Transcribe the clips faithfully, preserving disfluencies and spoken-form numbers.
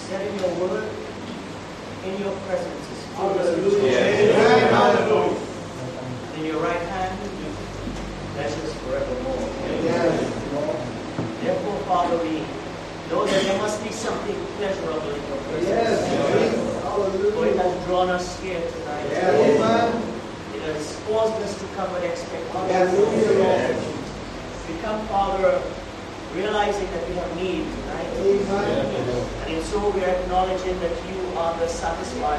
said in your word, in your presence is fullness of joy. In your right hand, pleasures forevermore. Therefore, Father, we know that there must be something pleasurable in your presence. For it has drawn us here tonight. It has caused us to come with expectation. We come, Father, realizing that we have need tonight. And in so we are acknowledging that you are the satisfier.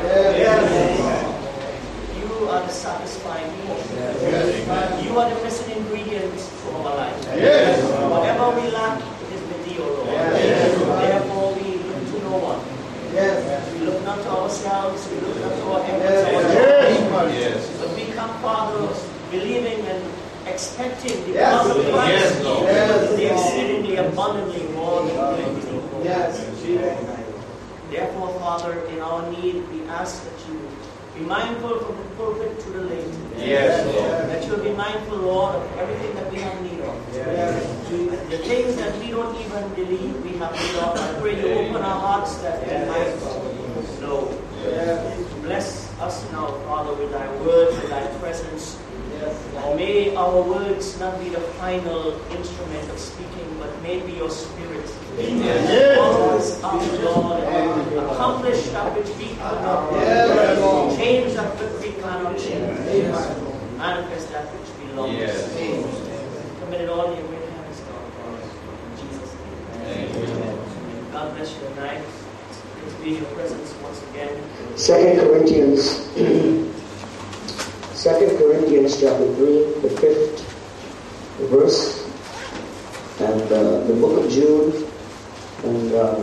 You are the satisfying need. You are the missing ingredient to our life. Whatever we lack, it is with thee, O Lord. Therefore we look to no one. We look not to ourselves, we look not to our efforts, but we come, Father, believing and expecting the yes. of Christ, yes. the exceedingly abundantly more than anything. Yes. Therefore, Father, in our need, we ask that you be mindful from the pulpit to the late. Yes, Lord. That you'll be mindful, Lord, of everything that we have need of. Yes. The things that we don't even believe we have need of. I pray you open our hearts that we might know. Yes. Bless us now, Father, with thy word, with thy presence. Yes. May our words not be the final instrument of speaking, but may be your spirit. Yes. Always out, Lord, and accomplish that which we cannot. Yes. Change that which we cannot change. Yes. Manifest that which belongs. Yes. Commit it all in your great hands, God. In Jesus' name. Amen. God bless you tonight. Please be in your presence once again. Second Corinthians. Second Corinthians chapter three, the fifth verse, and uh, the book of Jude. And uh,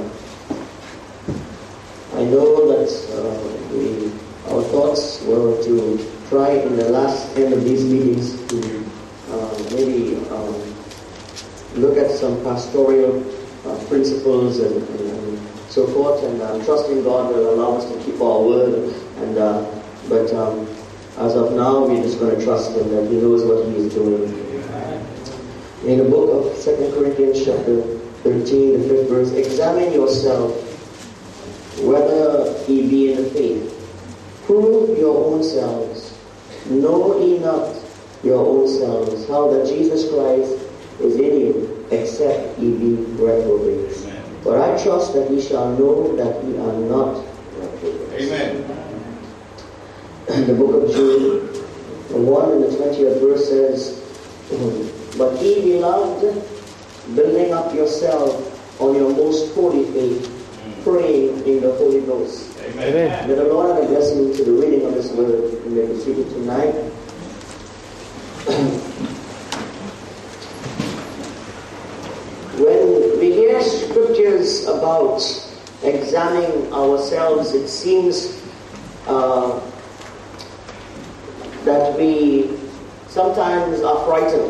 I know that uh, we, our thoughts were to try in the last end of these meetings to uh, maybe um, look at some pastoral uh, principles and, and, and so forth. And I'm trusting God will allow us to keep our word. And uh, but. Um, As of now, we're just going to trust Him that He knows what He is doing. In the book of Second Corinthians chapter thirteen, the fifth verse, examine yourself whether ye be in the faith. Prove your own selves. Know ye not your own selves how that Jesus Christ is in you, except ye be reprobates. But I trust that ye shall know that ye are not reprobates. Amen. The book of Jude, the one and the twentieth verse says, but ye beloved, building up yourself on your most holy faith, praying in the Holy Ghost. Amen. May the Lord add a blessing to the reading of His word. You may be seated tonight. When we hear scriptures about examining ourselves, it seems uh, that we sometimes are frightened.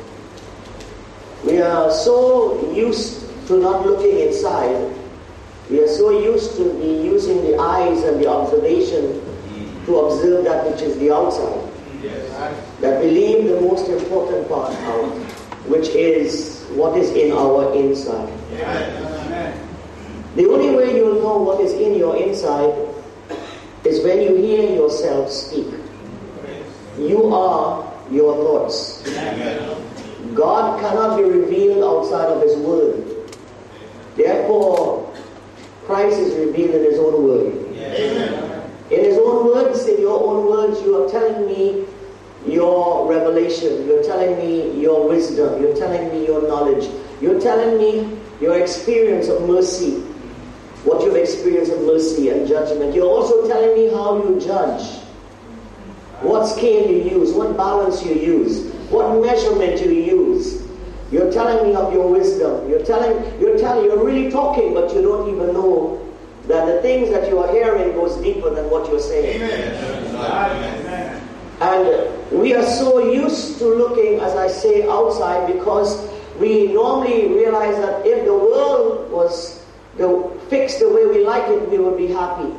We are so used to not looking inside. We are so used to be using the eyes and the observation to observe that which is the outside. Yes. That we leave the most important part out, which is what is in our inside. Yes. The only way you will know what is in your inside is when you hear yourself speak. You are your thoughts. God cannot be revealed outside of His word. Therefore, Christ is revealed in His own word. In His own words, in your own words, you are telling me your revelation. You're telling me your wisdom. You're telling me your knowledge. You're telling me your experience of mercy. What you've experienced of mercy and judgment. You're also telling me how you judge. What scale you use, what balance you use, what measurement you use. You're telling me of your wisdom. You're telling, you're telling, you're really talking, but you don't even know that the things that you are hearing goes deeper than what you're saying. Amen. And we are so used to looking, as I say, outside because we normally realize that if the world was fixed the way we like it, we would be happy.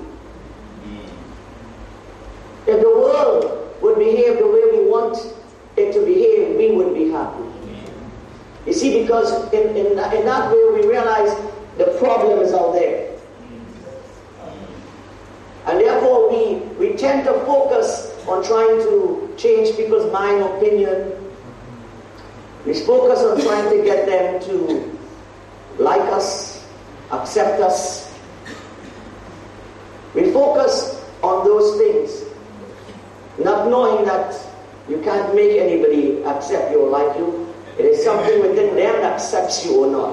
If the world would behave the way we want it to behave, we would be happy. You see, because in, in, in that way we realize the problem is out there. trying to change people's mind, opinion. We focus on trying to get them to like us, accept us. We focus on those things, not knowing that you can't make anybody accept you or like you. It is something within them that accepts you or not.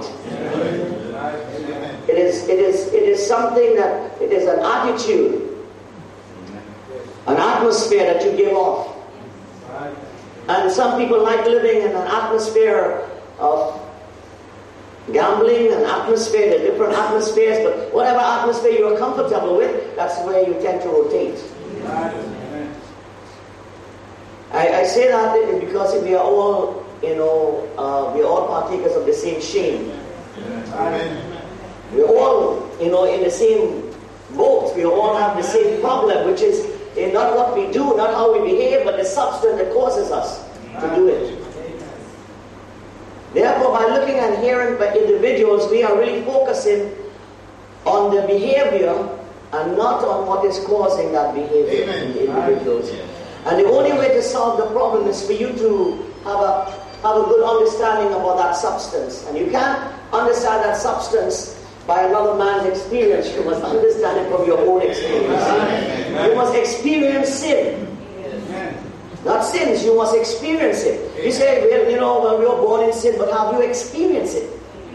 It is, it is, it is something that, it is an attitude, an atmosphere that you give off. And some people like living in an atmosphere of gambling, an atmosphere, the different atmospheres, but whatever atmosphere you are comfortable with, that's where you tend to rotate. I, I say that because we are all, you know, uh, we are all partakers of the same shame. We're all, you know, in the same boat. We all have the same problem, which is in not what we do, not how we behave, but the substance that causes us to do it. Therefore, by looking and hearing by individuals, we are really focusing on the behavior and not on what is causing that behavior in the individuals. And the only way to solve the problem is for you to have a have a good understanding about that substance. And you can't understand that substance by another man's experience. You must understand it from your own experience. You must experience sin. Not sins, you must experience it. You say, well, you know, well, we were born in sin, but have you experienced it?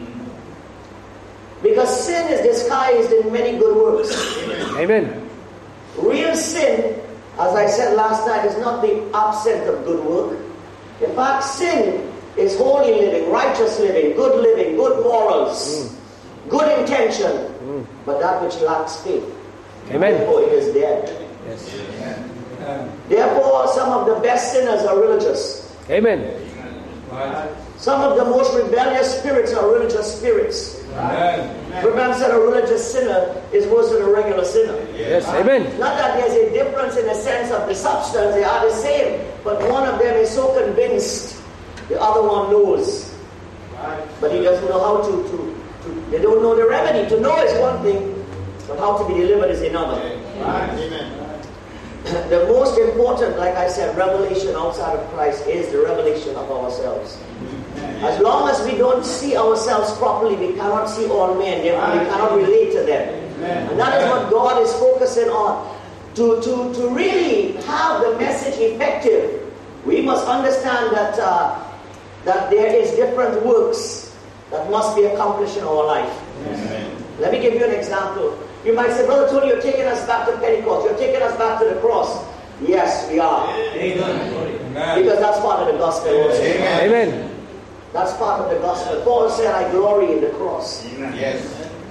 Because sin is disguised in many good works. Amen. Real sin, as I said last night, is not the absence of good work. In fact, sin is holy living, righteous living, good living, good morals, mm. good intention, mm. but that which lacks faith. Amen. Therefore, it is dead. Yes. Amen. Therefore, some of the best sinners are religious. Amen. Some of the most rebellious spirits are religious spirits. Remember, said a religious sinner is worse than a regular sinner. Yes, amen. Not that there's a difference in the sense of the substance, they are the same. But one of them is so convinced, the other one knows. But he doesn't know how to, to, to they don't know the remedy. To know is one thing, but how to be delivered is another. Amen. The most important, like I said, revelation outside of Christ is the revelation of ourselves. As long as we don't see ourselves properly, we cannot see all men, therefore we cannot relate to them. And that is what God is focusing on. To, to, to really have the message effective, we must understand that, uh, that there is different works that must be accomplished in our life. Amen. Let me give you an example. You might say, Brother Tony, you're taking us back to Pentecost. You're taking us back to the cross. Yes, we are. Amen. Because that's part of the gospel also. Amen. Amen. That's part of the gospel. Paul said, I glory in the cross. Yes.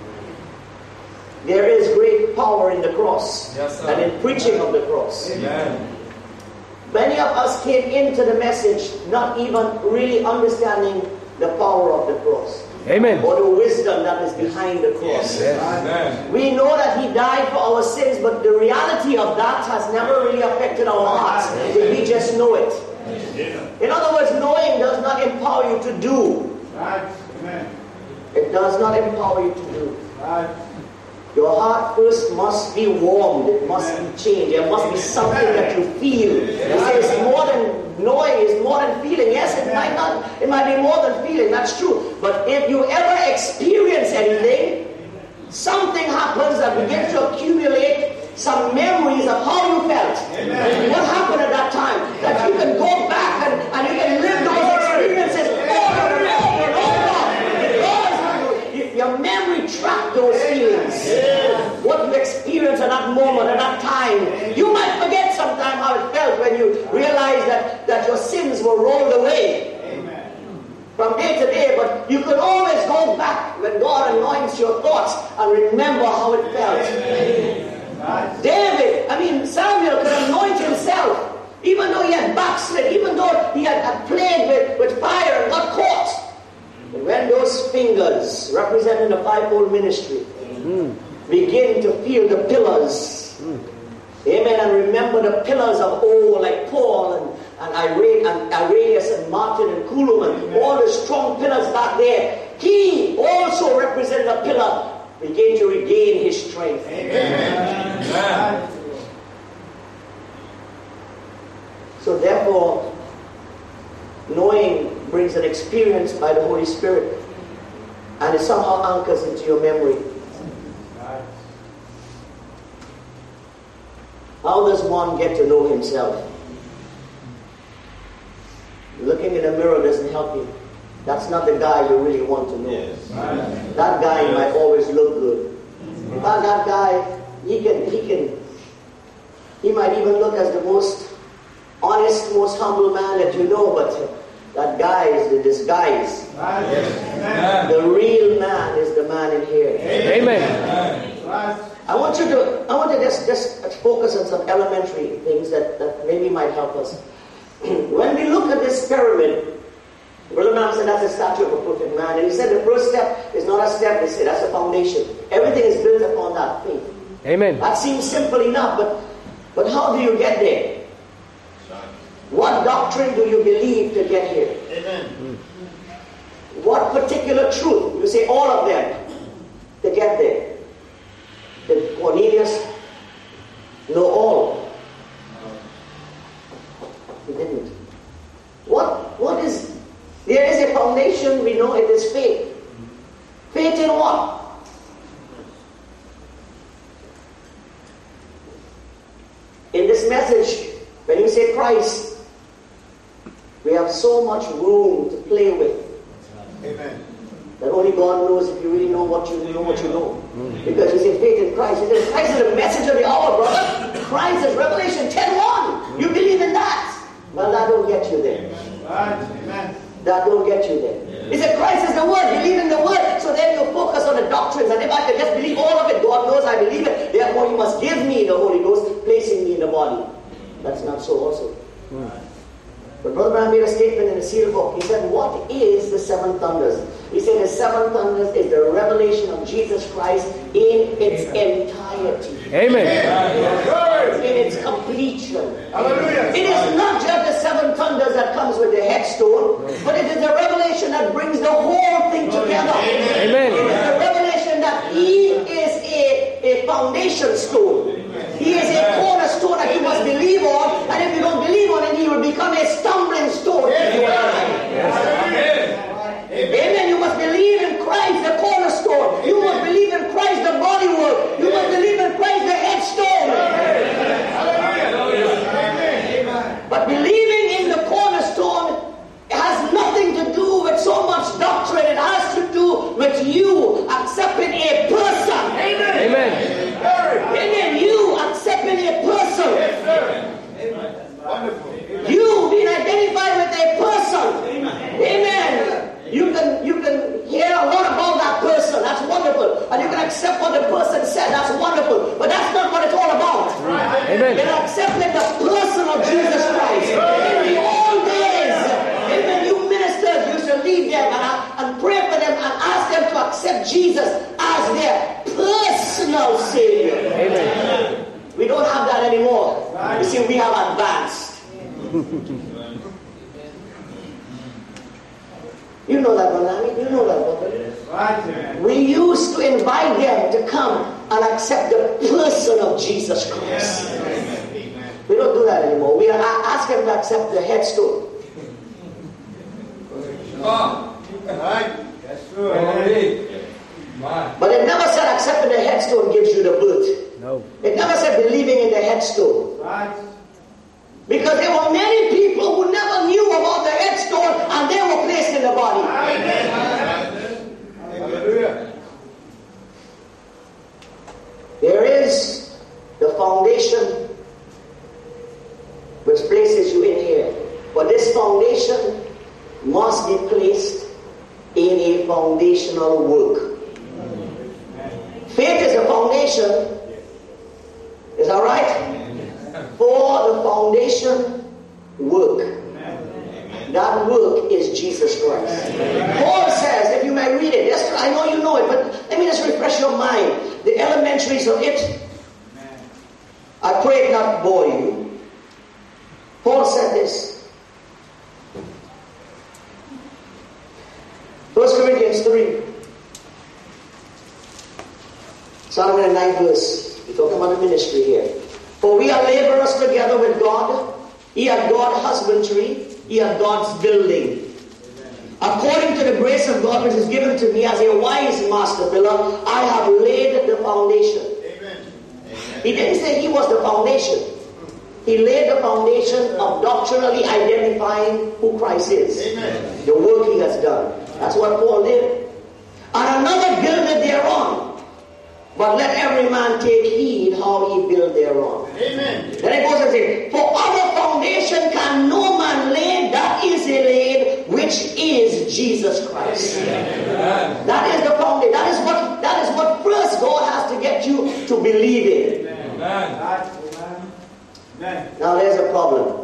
There is great power in the cross. Yes, and in preaching of the cross. Amen. Many of us came into the message not even really understanding the power of the cross. Amen. Or the wisdom that is behind the cross. Yes. Amen. We know that He died for our sins, but the reality of that has never really affected our hearts. We just know it. In other words, knowing does not empower you to do. It does not empower you to do. Your heart first must be warmed. It must be changed. There must be something that you feel. You say it's more than knowing, it's more than feeling. Yes, it might not. It might be more than feeling. That's true. But if you ever experience anything, something happens that begins to accumulate some memories of how you felt. Amen. What happened at that time? That you can go back and, and you can live those experiences over and over and over. Because your memory tracked those feelings. Yeah. What you experienced at that moment, at that time. You might forget sometime how it felt when you realized that, that your sins were rolled away. Amen. From day to day, but you could always go back when God anoints your thoughts and remember how it felt. Amen. David, I mean, Samuel could anoint himself, even though he had backslid, even though he had, had played with, with fire and got caught. But when those fingers, representing the fivefold ministry, mm. begin to feel the pillars, mm. amen, and remember the pillars of old, like Paul and, and Irenaeus and Martin and Coulomb, and all the strong pillars back there, he also represented a pillar. Begin to regain his strength. Amen. Amen. therefore, knowing brings an experience by the Holy Spirit, and it somehow anchors into your memory. How does one get to know himself? Looking in the mirror doesn't help you. That's not the guy you really want to know. Yes. That guy might always look good. But that guy, he can, he can, he might even look as the most honest, most humble man that you know, but that guy is the disguise. Yes. The real man is the man in here. Amen. I want you to, I want to just, just focus on some elementary things that, that maybe might help us. When we look at this pyramid, Brother Branham said that's a statue of a perfect man. And he said the first step is not a step, he said that's a foundation. Everything is built upon that faith. Amen. That seems simple enough, but, but how do you get there? What doctrine do you believe to get here? Amen. What particular truth? You say all of them to get there. Did Cornelius know all? He didn't. What? What is? There is a foundation, we know it is faith. Faith in what? In this message, when you say Christ, we have so much room to play with. Amen. That only God knows if you really know what you know what you know. Mm. Because you say faith in Christ. You say Christ is the message of the hour, brother. Christ is Revelation ten one. Mm. You believe in that. Well, that don't get you there. Amen. That don't get you there. He said Christ is the word. Believe in the word. So then you focus on the doctrines. And if I can just believe all of it, God knows I believe it. Therefore you must give me the Holy Ghost, placing me in the body. That's not so also. Mm. But Brother Branham made a statement in the seal book. He said, what is the seven thunders? He said the seven thunders is the revelation of Jesus Christ in its entirety. Amen. In its completion. Hallelujah. It is not just the seven thunders that comes with the headstone, but it is the revelation that brings the whole thing together. Amen. It is the revelation that He is a, a foundation stone. He is a cornerstone that you must believe on, and if you don't believe on it, He will become a stumbling stone. Yes. Amen. You must believe in Christ, the cornerstone. You must believe in Christ, the bodywork. You must believe in Christ, the headstone. But believing in the cornerstone has nothing to do with so much doctrine. It has to do with you accepting a person. Amen. Amen. Amen. You accepting a person. Yes, sir. Amen. Wonderful. You being identified with a person. Amen. Amen. You can you can hear a lot about that person. That's wonderful. And you can accept what the person said. That's wonderful. But that's not what it's all about. Right. Amen. You're accepting the person of Jesus Christ. In the old days, amen, you ministers used to leave them and, and pray for them and ask them to accept Jesus as their personal Savior. Amen. We don't have that anymore. You see, we have advanced. You know that, Brother. You know that, brother. We used to invite them to come and accept the person of Jesus Christ. We don't do that anymore. We are asking them to accept the headstone. But it never said accepting the headstone gives you the birth. No. It never said believing in the headstone. Right. Because there were many people who never knew about the headstone and they were placed in the body. Hallelujah. There is the foundation which places you in here. But this foundation must be placed in a foundational work. Faith is a foundation. Is that right? For the foundation work. That work is Jesus Christ. Paul says, if you may read it, yes, I know you know it, but let me just refresh your mind. The elementaries of it. I pray it not bore you. Paul said this. First Corinthians three. Psalm nine verse. We're talking about the ministry here. For we are laborers together with God. He had God's husbandry. He had God's building. According to the grace of God which is given to me as a wise master builder, I have laid the foundation. Amen. He didn't say he was the foundation. He laid the foundation of doctrinally identifying who Christ is. Amen. The work he has done. That's what Paul did. And another builded thereon. But let every man take heed how he build thereon. Amen. Then it goes and says, for other foundation can no man lay, that is a laid, which is Jesus Christ. Amen. That is the foundation. That is what that is what first God has to get you to believe in. Amen. Amen. Now there's a problem.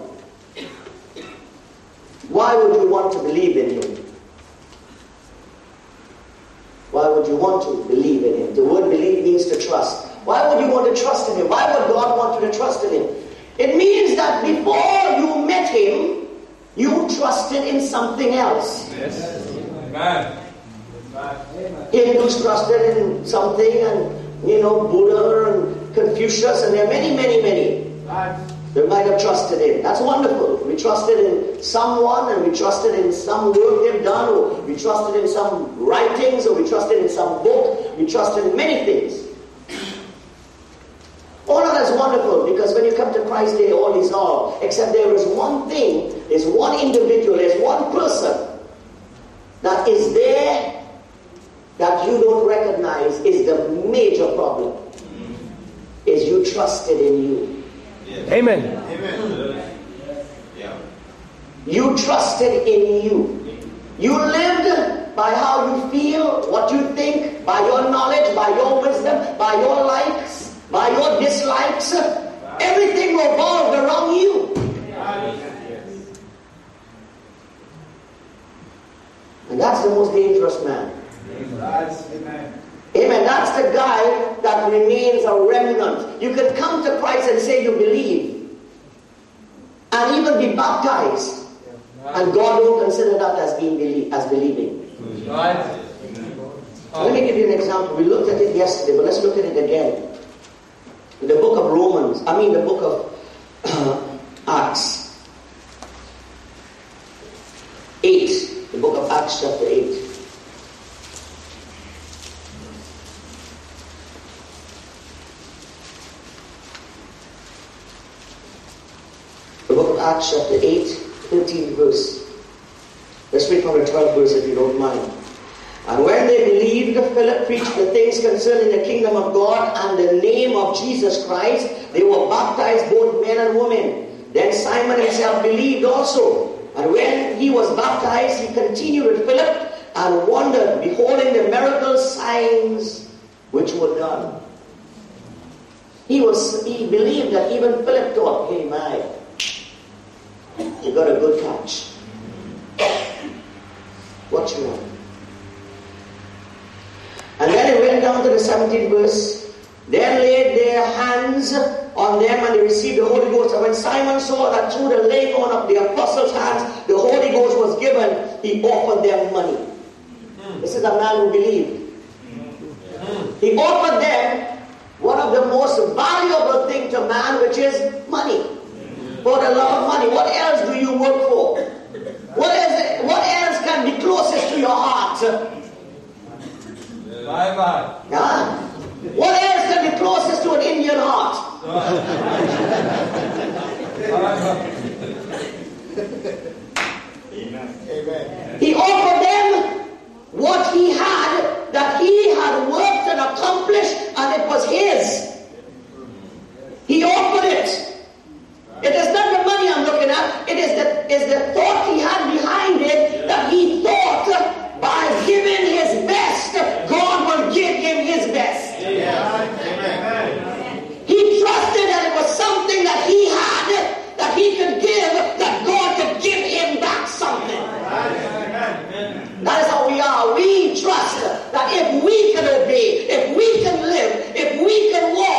Why would you want to believe in him? Why would you want to believe in him? The word believe means to trust. Why would you want to trust in him? Why would God want you to trust in him? It means that before you met him, you trusted in something else. Yes. Amen. Hindus trusted in something, and you know, Buddha and Confucius, and there are many, many, many. They might have trusted in. That's wonderful. We trusted in someone, and we trusted in some work they've done, or we trusted in some writings, or we trusted in some book. We trusted in many things. All of that is wonderful, because when you come to Christ, they all is all. Except there is one thing, there's one individual, there's one person that is there that you don't recognize is the major problem. Is you trusted in you. Yes. Amen. Amen. Yeah. You trusted in you. You lived by how you feel, what you think, by your knowledge, by your wisdom, by your likes, by your dislikes. Everything revolved around you. And that's the most dangerous man. Amen. Amen. That's the guy that remains a remnant. You can come to Christ and say you believe, and even be baptized, and God don't consider that as being belie- as believing. Right. Let me give you an example. We looked at it yesterday, but let's look at it again. In the book of Romans, I mean the book of uh, Acts eight, the book of Acts chapter eight. The book of Acts chapter eight, thirteenth verse. Let's read from the twelfth verse if you don't mind. And when they believed, Philip preached the things concerning the kingdom of God and the name of Jesus Christ. They were baptized, both men and women. Then Simon himself believed also. And when he was baptized, he continued with Philip and wondered, beholding the miracle signs which were done. He was he believed that even Philip thought, hey, my, you got a good catch. What you want? And then it went down to the seventeenth verse. Then laid their hands on them and they received the Holy Ghost. And when Simon saw that through the laying on of the apostles' hands the Holy Ghost was given, he offered them money. Mm. This is a man who believed. Mm. He offered them one of the most valuable things to man, which is money. Mm. For the love of money. What else do you work for? What else, what else can be closest to your heart? Bye bye. Yeah. What else can be closest to an Indian heart? Amen. He offered them what he had, that he had worked and accomplished, and it was his. He offered it. It is not the money I'm looking at. It is the, is the thought he had behind it, that he thought by giving his best, God will give him his best. Amen. He trusted that it was something that he had, that he could give, that God could give him back something. Amen. That is how we are. We trust that if we can obey, if we can live, if we can walk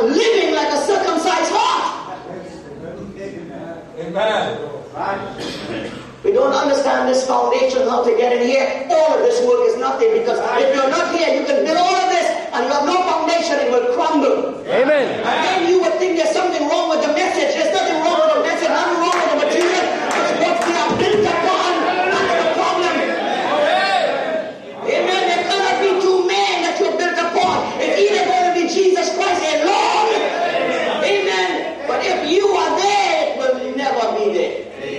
not living like a circumcised heart. Amen. We don't understand this foundation, how to get in here. All of this work is nothing, because if you're not here, you can build all of this and you have no foundation, it will crumble. Amen. And then you would think there's something wrong with the message. There's nothing wrong with the message, nothing wrong with the material. It's what we are built upon. That's the problem. Amen. There cannot be two men that you're built upon. It's either going to be Jesus Christ alone. Amen. But if you are there, it will never be there.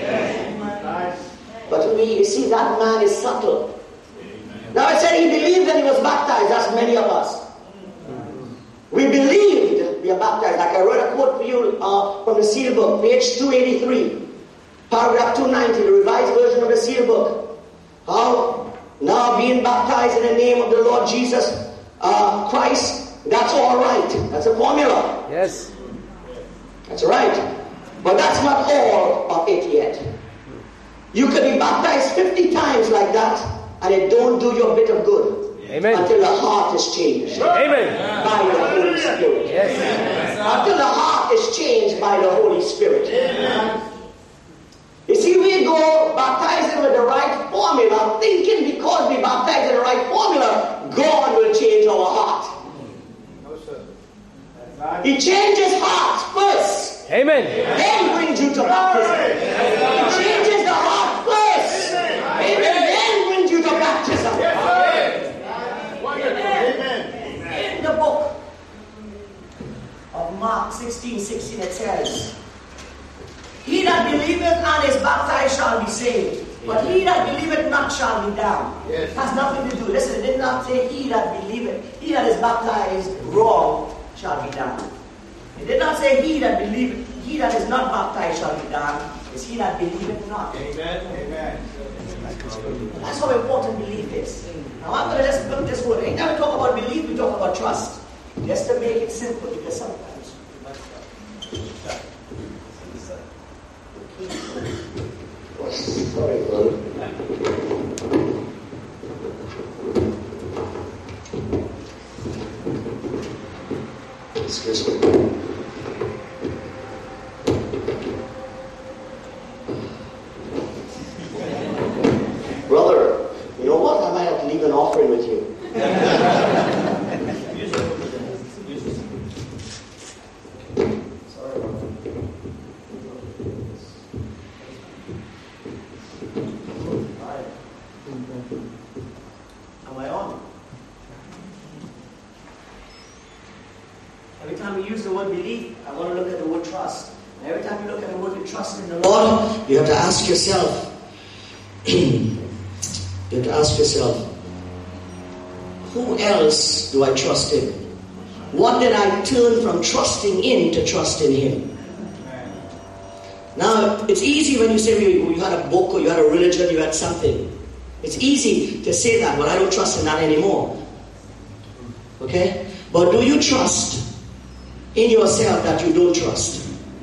But we, you see, that man is subtle. Now I said he believed that he was baptized. That's many of us. We believed we are baptized. Like I wrote a quote for you uh, from the Seal Book, page two eighty-three, paragraph two ninety, the revised version of the Seal Book. How now being baptized in the name of the Lord Jesus uh, Christ, that's all right. That's a formula. Yes. That's right. But that's not all of it yet. You could be baptized fifty times like that, and it don't do you a bit of good. Amen. Until the heart is changed. Amen. By the Holy Spirit. Yes. Until the heart is changed by the Holy Spirit. Amen. You see, we go baptizing with the right formula, thinking because we baptize in the right formula, God will change our heart. No, sir. He changes hearts first. Amen. Then brings you to baptism. He changes the heart first. Amen. Then brings you to baptism. Amen. In the book of Mark sixteen sixteen it says, he that believeth and is baptized shall be saved, but he that believeth not shall be damned. Yes. Has nothing to do. Listen, it did not say he that believeth. He that is baptized wrong shall be damned. It did not say he that believeth. He that is not baptized shall be damned. It's he that believeth not. Amen. Amen. That's how important belief is. Now I'm going to just put this word. Anytime we talk about belief, we talk about trust. Just to make it simple, because sometimes. Sorry, brother. Excuse me. Brother, you know what? I might have to leave an offering with you. Sorry, brother. Am I on? Every time we use the word belief, I want to look at the word trust. And every time you look at the word trust in the Lord, you have to ask yourself, you have to ask yourself, who else do I trust in? What did I turn from trusting in to trust in Him? Now, it's easy when you say you, you had a book or you had a religion, you had something. It's easy to say that, well, I don't trust in that anymore. Okay? But do you trust in yourself that you don't trust?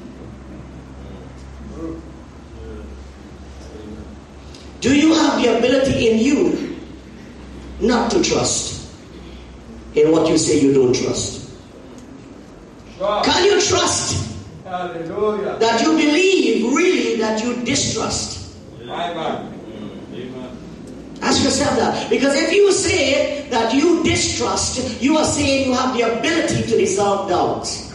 Do you have the ability in you not to trust in what you say you don't trust? Can you trust Hallelujah. that you believe really that you distrust? Amen. Ask yourself that. Because if you say that you distrust, you are saying you have the ability to dissolve doubts.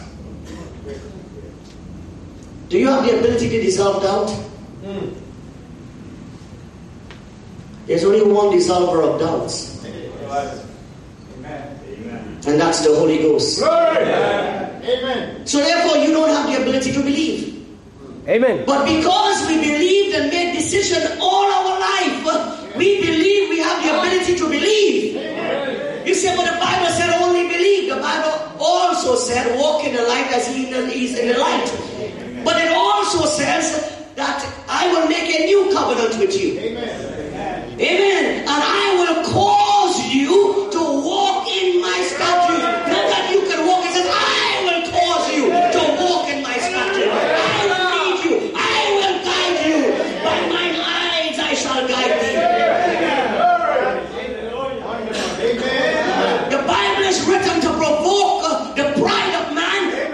Do you have the ability to dissolve doubt? Mm. There's only one dissolver of doubts. Amen. And that's the Holy Ghost. Amen. Amen. So therefore you don't have the ability to believe. Amen. But because we believed and made decision all our life, we believe we have the ability to believe. Amen. You say, but the Bible said only believe. The Bible also said walk in the light as He is in the light. Amen. But it also says that I will make a new covenant with you. Amen. Amen. And I will cause you to walk in my statutes. Not that you can walk. It says, I will cause you to walk in my statutes. I will lead you. I will guide you. By mine eyes I shall guide thee. The Bible is written to provoke the pride of man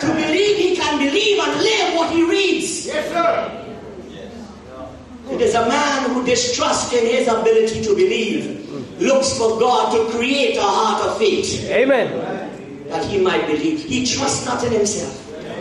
is a man who distrusts in his ability to believe, looks for God to create a heart of faith. Amen. That he might believe. He trusts not in himself.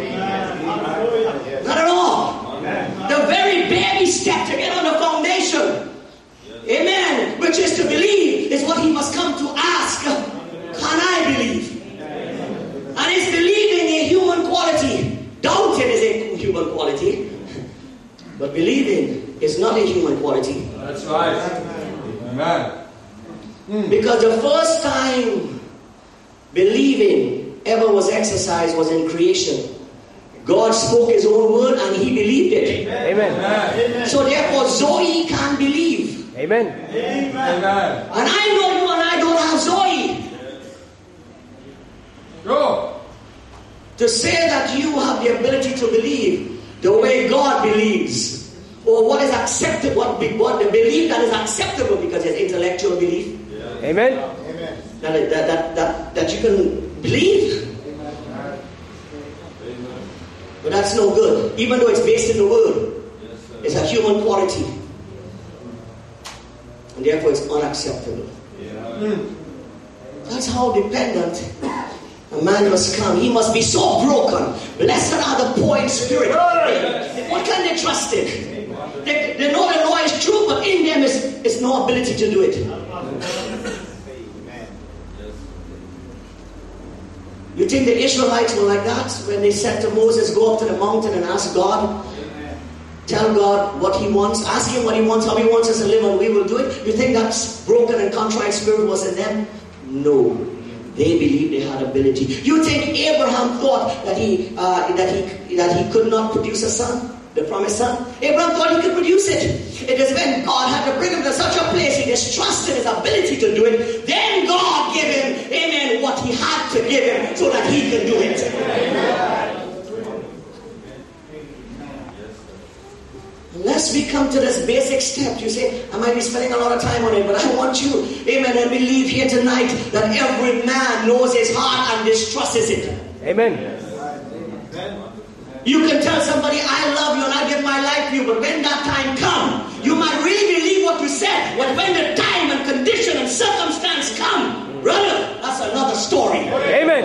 Not at all. The very baby step to get on the foundation, amen, which is to believe, is what he must come to ask. Can I believe? And is believing a human quality. Doubting is a human quality. But believing is not a human quality. That's right. Amen. Because the first time believing ever was exercised was in creation. God spoke his own word and he believed it. Amen. Amen. So therefore Zoe can believe. Amen. Amen. And I know you and I don't have Zoe. Go. To say that you have the ability to believe the way God believes, or what is acceptable, what, what the belief that is acceptable because it's intellectual belief. Amen. That, that, that, that, that you can believe. But that's no good. Even though it's based in the Word, it's a human quality. And therefore it's unacceptable. That's how dependent a man must come. He must be so broken. Blessed are the poor in spirit. They, what can they trust in? They, they know the law is true, but in them is, is no ability to do it. You think the Israelites were like that when they said to Moses, go up to the mountain and ask God, tell God what he wants, ask him what he wants, how he wants us to live, and we will do it? You think that broken and contrite spirit was in them? No. They believed they had ability. You think Abraham thought that he uh, that he that he could not produce a son, the promised son? Abraham thought he could produce it. It is when God had to bring him to such a place, he distrusted his ability to do it. Then God gave him, amen, what he had to give him so that he could do it. Amen. Unless we come to this basic step, you say, I might be spending a lot of time on it, but I want you, amen, and we leave here tonight that every man knows his heart and distrusts it. Amen. You can tell somebody, I love you and I give my life to you, but when that time comes, you might really believe what you said, but when the time and condition and circumstance come, brother, that's another story. Amen.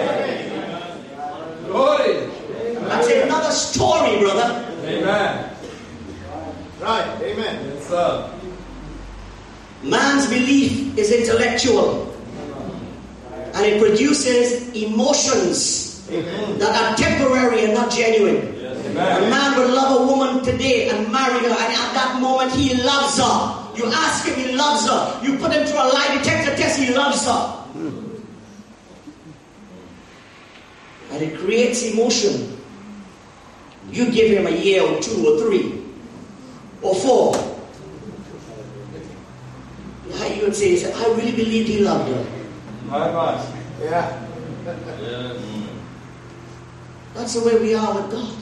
Glory. That's another story, brother. Amen. Right, amen. Yes, sir. Man's belief is intellectual and it produces emotions Amen. that are temporary and not genuine. Yes, A amen. man will love a woman today and marry her, and at that moment he loves her. You ask him, he loves her. You put him through a lie detector test, he loves her. And it creates emotion. You give him a year or two or three or four. How you would say, I really believed he loved her. My God. Yeah. That's the way we are with God.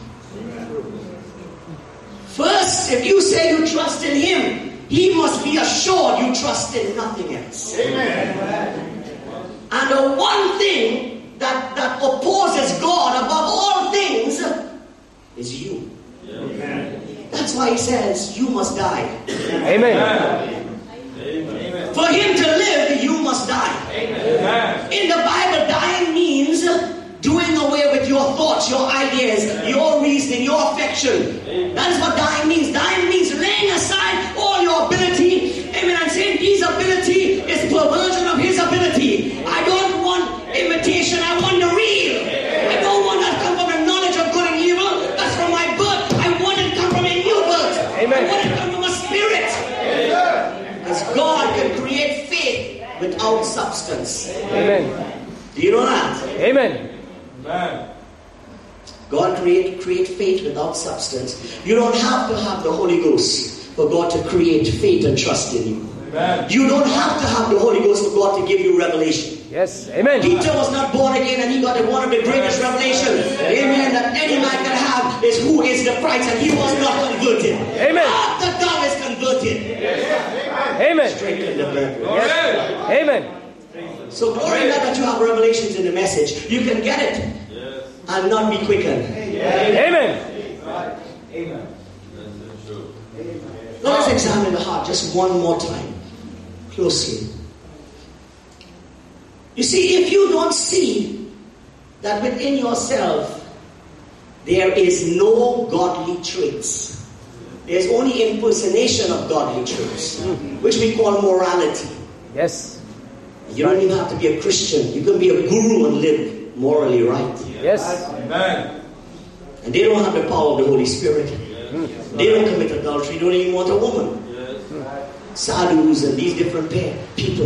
First, if you say you trust in him, he must be assured you trust in nothing else. Amen. And the one thing that, that opposes God above all things is you. Amen. That's why he says, you must die. Amen. Amen. For him to live, you must die. Amen. In the Bible, dying means doing away with your thoughts, your ideas, your reasoning, your affection. That is what dying means. Dying means laying aside all your ability. Amen. And saying his ability is perversion of his ability. I don't want imitation. I want the real. I don't want that come from the knowledge of good and evil. That's from my birth. I want it to come from a new birth. Amen. I want it to come from a spirit. Because God can create faith without substance. Amen. Do you know that? Amen. Amen. God create create faith without substance. You don't have to have the Holy Ghost for God to create faith and trust in you. Amen. You don't have to have the Holy Ghost for God to give you revelation. Yes. Amen. Peter was not born again and he got one of the greatest revelations, amen, that any man can have is who is the Christ, and he was not converted. Amen. After God is converted. Amen. Strengthen the brethren. Yes. Amen. So glory not that you have revelations in the message. You can get it and not be quickened. Amen. Amen. Let us examine the heart just one more time, closely. You see, if you don't see that within yourself there is no godly traits, there's only impersonation of godly traits, which we call morality. Yes. You don't even have to be a Christian. You can be a guru and live morally right. Yes. Amen. And they don't have the power of the Holy Spirit. They don't commit adultery. They don't even want a woman. Sadhus and these different pair, people.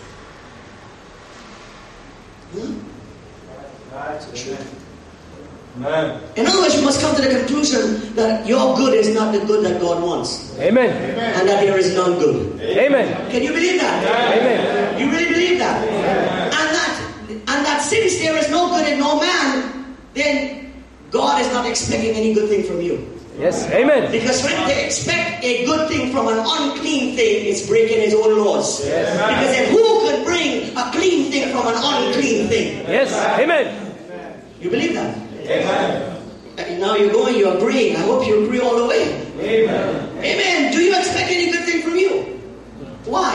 Huh? That's the truth. Amen. In other words, you must come to the conclusion that your good is not the good that God wants. Amen. And that there is none good. Amen. Can you believe that? Amen. You really believe that? And that and that since there is no good in no man, then God is not expecting any good thing from you. Yes. Amen. Because when they expect a good thing from an unclean thing, it's breaking his own laws. Yes. Because then who could bring a clean thing from an unclean thing? Yes. Amen. You believe that? Amen. Now you're going, you're agreeing. I hope you agree all the way. Amen. Amen. Do you expect any good thing from you? Why?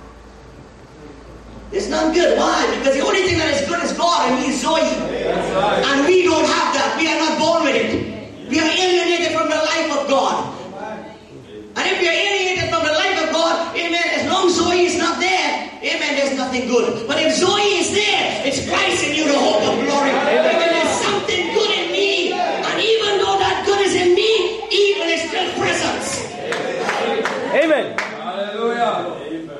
It's not good. Why? Because the only thing that is good is God, and He is Zoe. That's right. And we don't have that. We are not born with it. We are alienated from the life of God. And if we are alienated from the life of God, amen, as long as Zoe is not there, amen, there's nothing good. But if Zoe is there, it's Christ in you, the hope of glory. Amen. There's something good in me. And even though that good is in me, evil is still present. Amen. Hallelujah.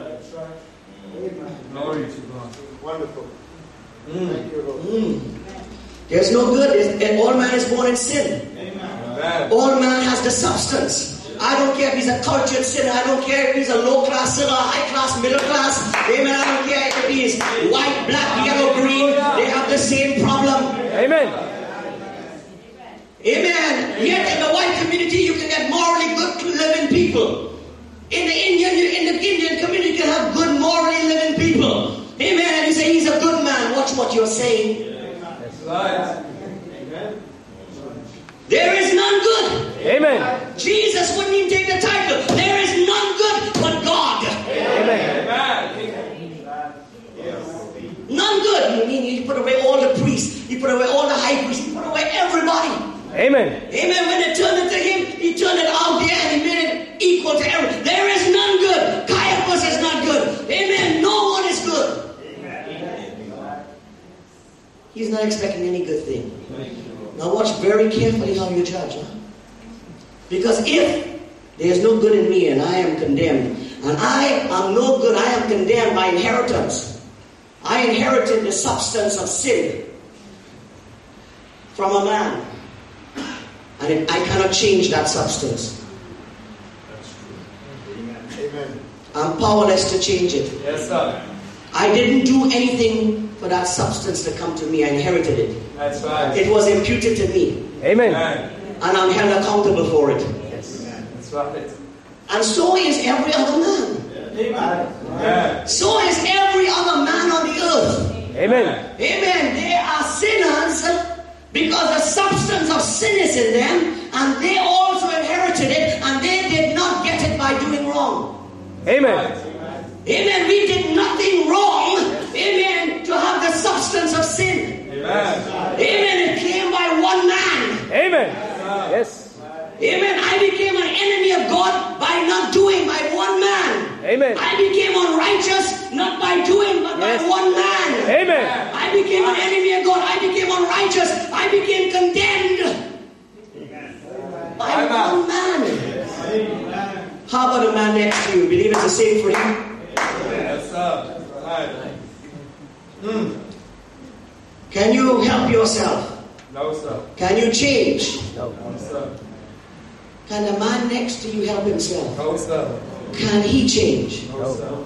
Glory to God. Wonderful. Mm. Thank you, Lord. Mm. There's no good. There's, all man is born in sin. Amen. All man has the substance. I don't care if he's a cultured sinner. I don't care if he's a low-class sinner, high-class, middle-class. Amen. I don't care if he's white, black, yellow, green. They have the same problem. Amen. Amen. Yet in the white community, you can get morally good living people. In the Indian, in the Indian community, you can have good morally living people. Amen. And you say he's a good man. Watch what you're saying. That's right. There is none good. Amen. Jesus wouldn't even take the title. There is none good but God. Amen. None good. You mean he put away all the priests. He put away all the high priests. He put away everybody. Amen. Amen. When they turned it to him, he turned it out there and he made it equal to everyone. There is none good. Caiaphas is not good. Amen. No one is good. He's not expecting any good thing. Now watch very carefully how you judge. Huh? Because if there is no good in me and I am condemned, and I am no good, I am condemned by inheritance. I inherited the substance of sin from a man. And it, I cannot change that substance. Amen. I'm powerless to change it. Yes, sir. I didn't do anything for that substance to come to me. I inherited it. That's right. It was imputed to me. Amen. Amen. And I'm held accountable for it. Yes. That's right. And so is every other man. Amen. So is every other man on the earth. Amen. Amen. They are sinners because the substance of sin is in them, and they also inherited it, and they did not get it by doing wrong. Amen. Amen. We did nothing wrong. Amen. To have the substance of sin. Amen. Amen. It came by one man. Amen. Yes. Amen. I became an enemy of God by not doing, by one man. Amen. I became unrighteous not by doing, but Yes. by one man. Amen. I became an enemy of God. I became unrighteous. I became condemned by one man. How about the man next to you? Believe it's the same for you? Yes, sir. Right. Hmm. Can you help yourself? No, sir. Can you change? No, sir. Can the man next to you help himself? No, sir. Can he change? No, sir.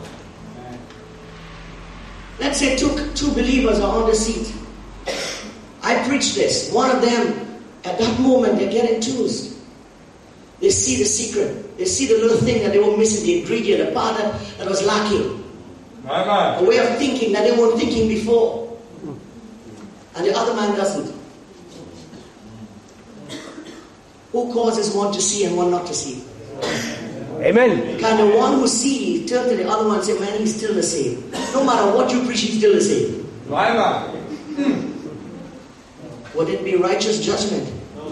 Let's say two, two believers are on the seat. I preach this. One of them, at that moment, they get enthused. They see the secret. They see the little thing that they were missing, the ingredient, the part that, that was lacking. My man. A way of thinking that they weren't thinking before. And the other man doesn't. Who causes one to see and one not to see? Amen. Can the one who sees turn to the other one and say, man, he's still the same. No matter what you preach, he's still the same. Would it be righteous judgment?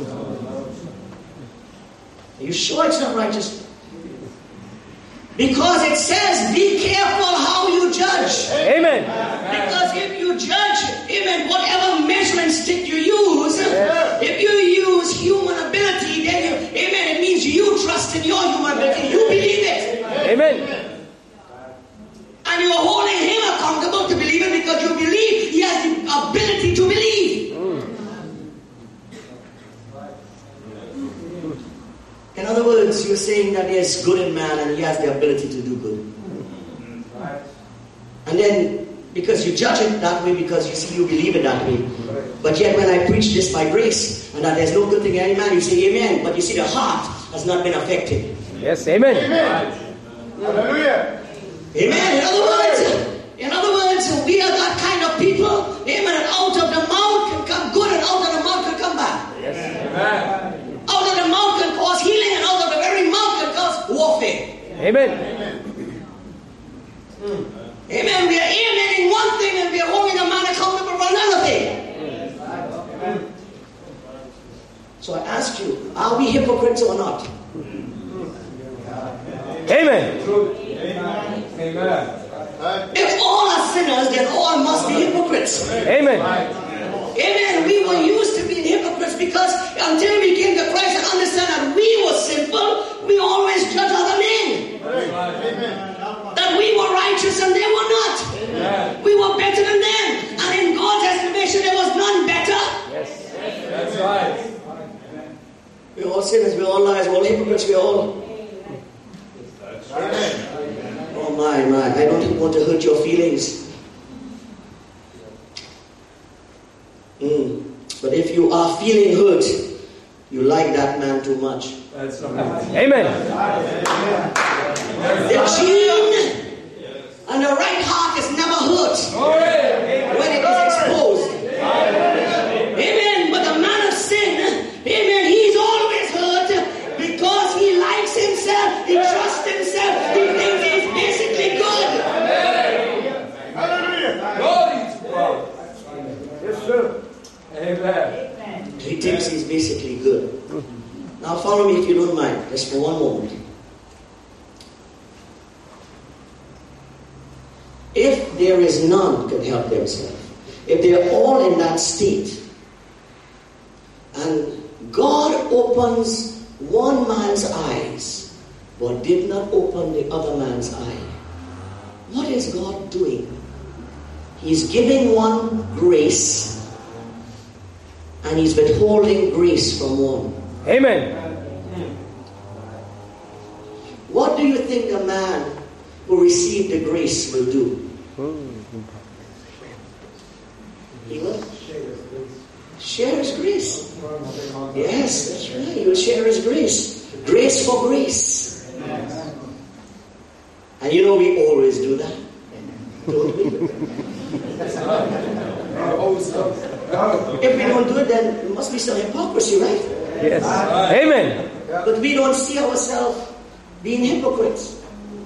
Are you sure it's not righteous? Because it says, be careful how you judge. Amen. Because if you judge, amen, whatever measuring stick you use, if you use human ability, then you, amen, it means you trust in your human ability. You believe it. Amen. And you are holding him accountable to believe it because you believe he has the ability to believe. In other words, you're saying that there's good in man and he has the ability to do good. And then, because you judge it that way because you see you believe it that way. But yet when I preach this by grace and that there's no good thing in any man, you say amen. But you see the heart has not been affected. Yes, amen. Amen. Hallelujah. Amen. In other words, in other words, we are that kind of people. Amen. And out of the mouth can come good and out of the mouth can come bad. Yes. Amen. Out of the mouth can cause healing and out of the very mouth can cause warfare. Amen. Mm. Amen. We are amening one thing and we are holding a man accountable for another thing. Mm. So I ask you, are we hypocrites or not? Amen. Amen. If all are sinners, then all must be hypocrites. Amen. Amen. We were used to being hypocrites because until we came to Christ and understand that we were sinful, we always judge other men. Amen. That we were righteous and they were not. Amen. We were better than them. And in God's estimation, there was none better. Yes. That's right. We're all sinners, we're all liars, we're all hypocrites, we're all... Oh my, my, I don't want to hurt your feelings. Mm. But if you are feeling hurt, you like that man too much. That's right. Amen. The gene and the right heart is never hurt when it is exposed. Amen. But the man of sin, amen, he's always hurt because he likes himself, he trusts himself, he thinks he's basically good. Hallelujah. Glory to God. Yes, sir. Amen. He thinks he's basically good. Now follow me if you don't mind, just for one moment. If there is none can help themselves, if they are all in that state, and God opens one man's eyes, but did not open the other man's eye, what is God doing? He's giving one grace, and he's withholding grace from one. Amen. What do you think the man who received the grace will do? He will share his grace. Yes, that's right. He will share his grace. Grace for grace. And you know we always do that. Don't we? If we don't do it, then there must be some hypocrisy, right? Yes. Amen. But we don't see ourselves being hypocrites.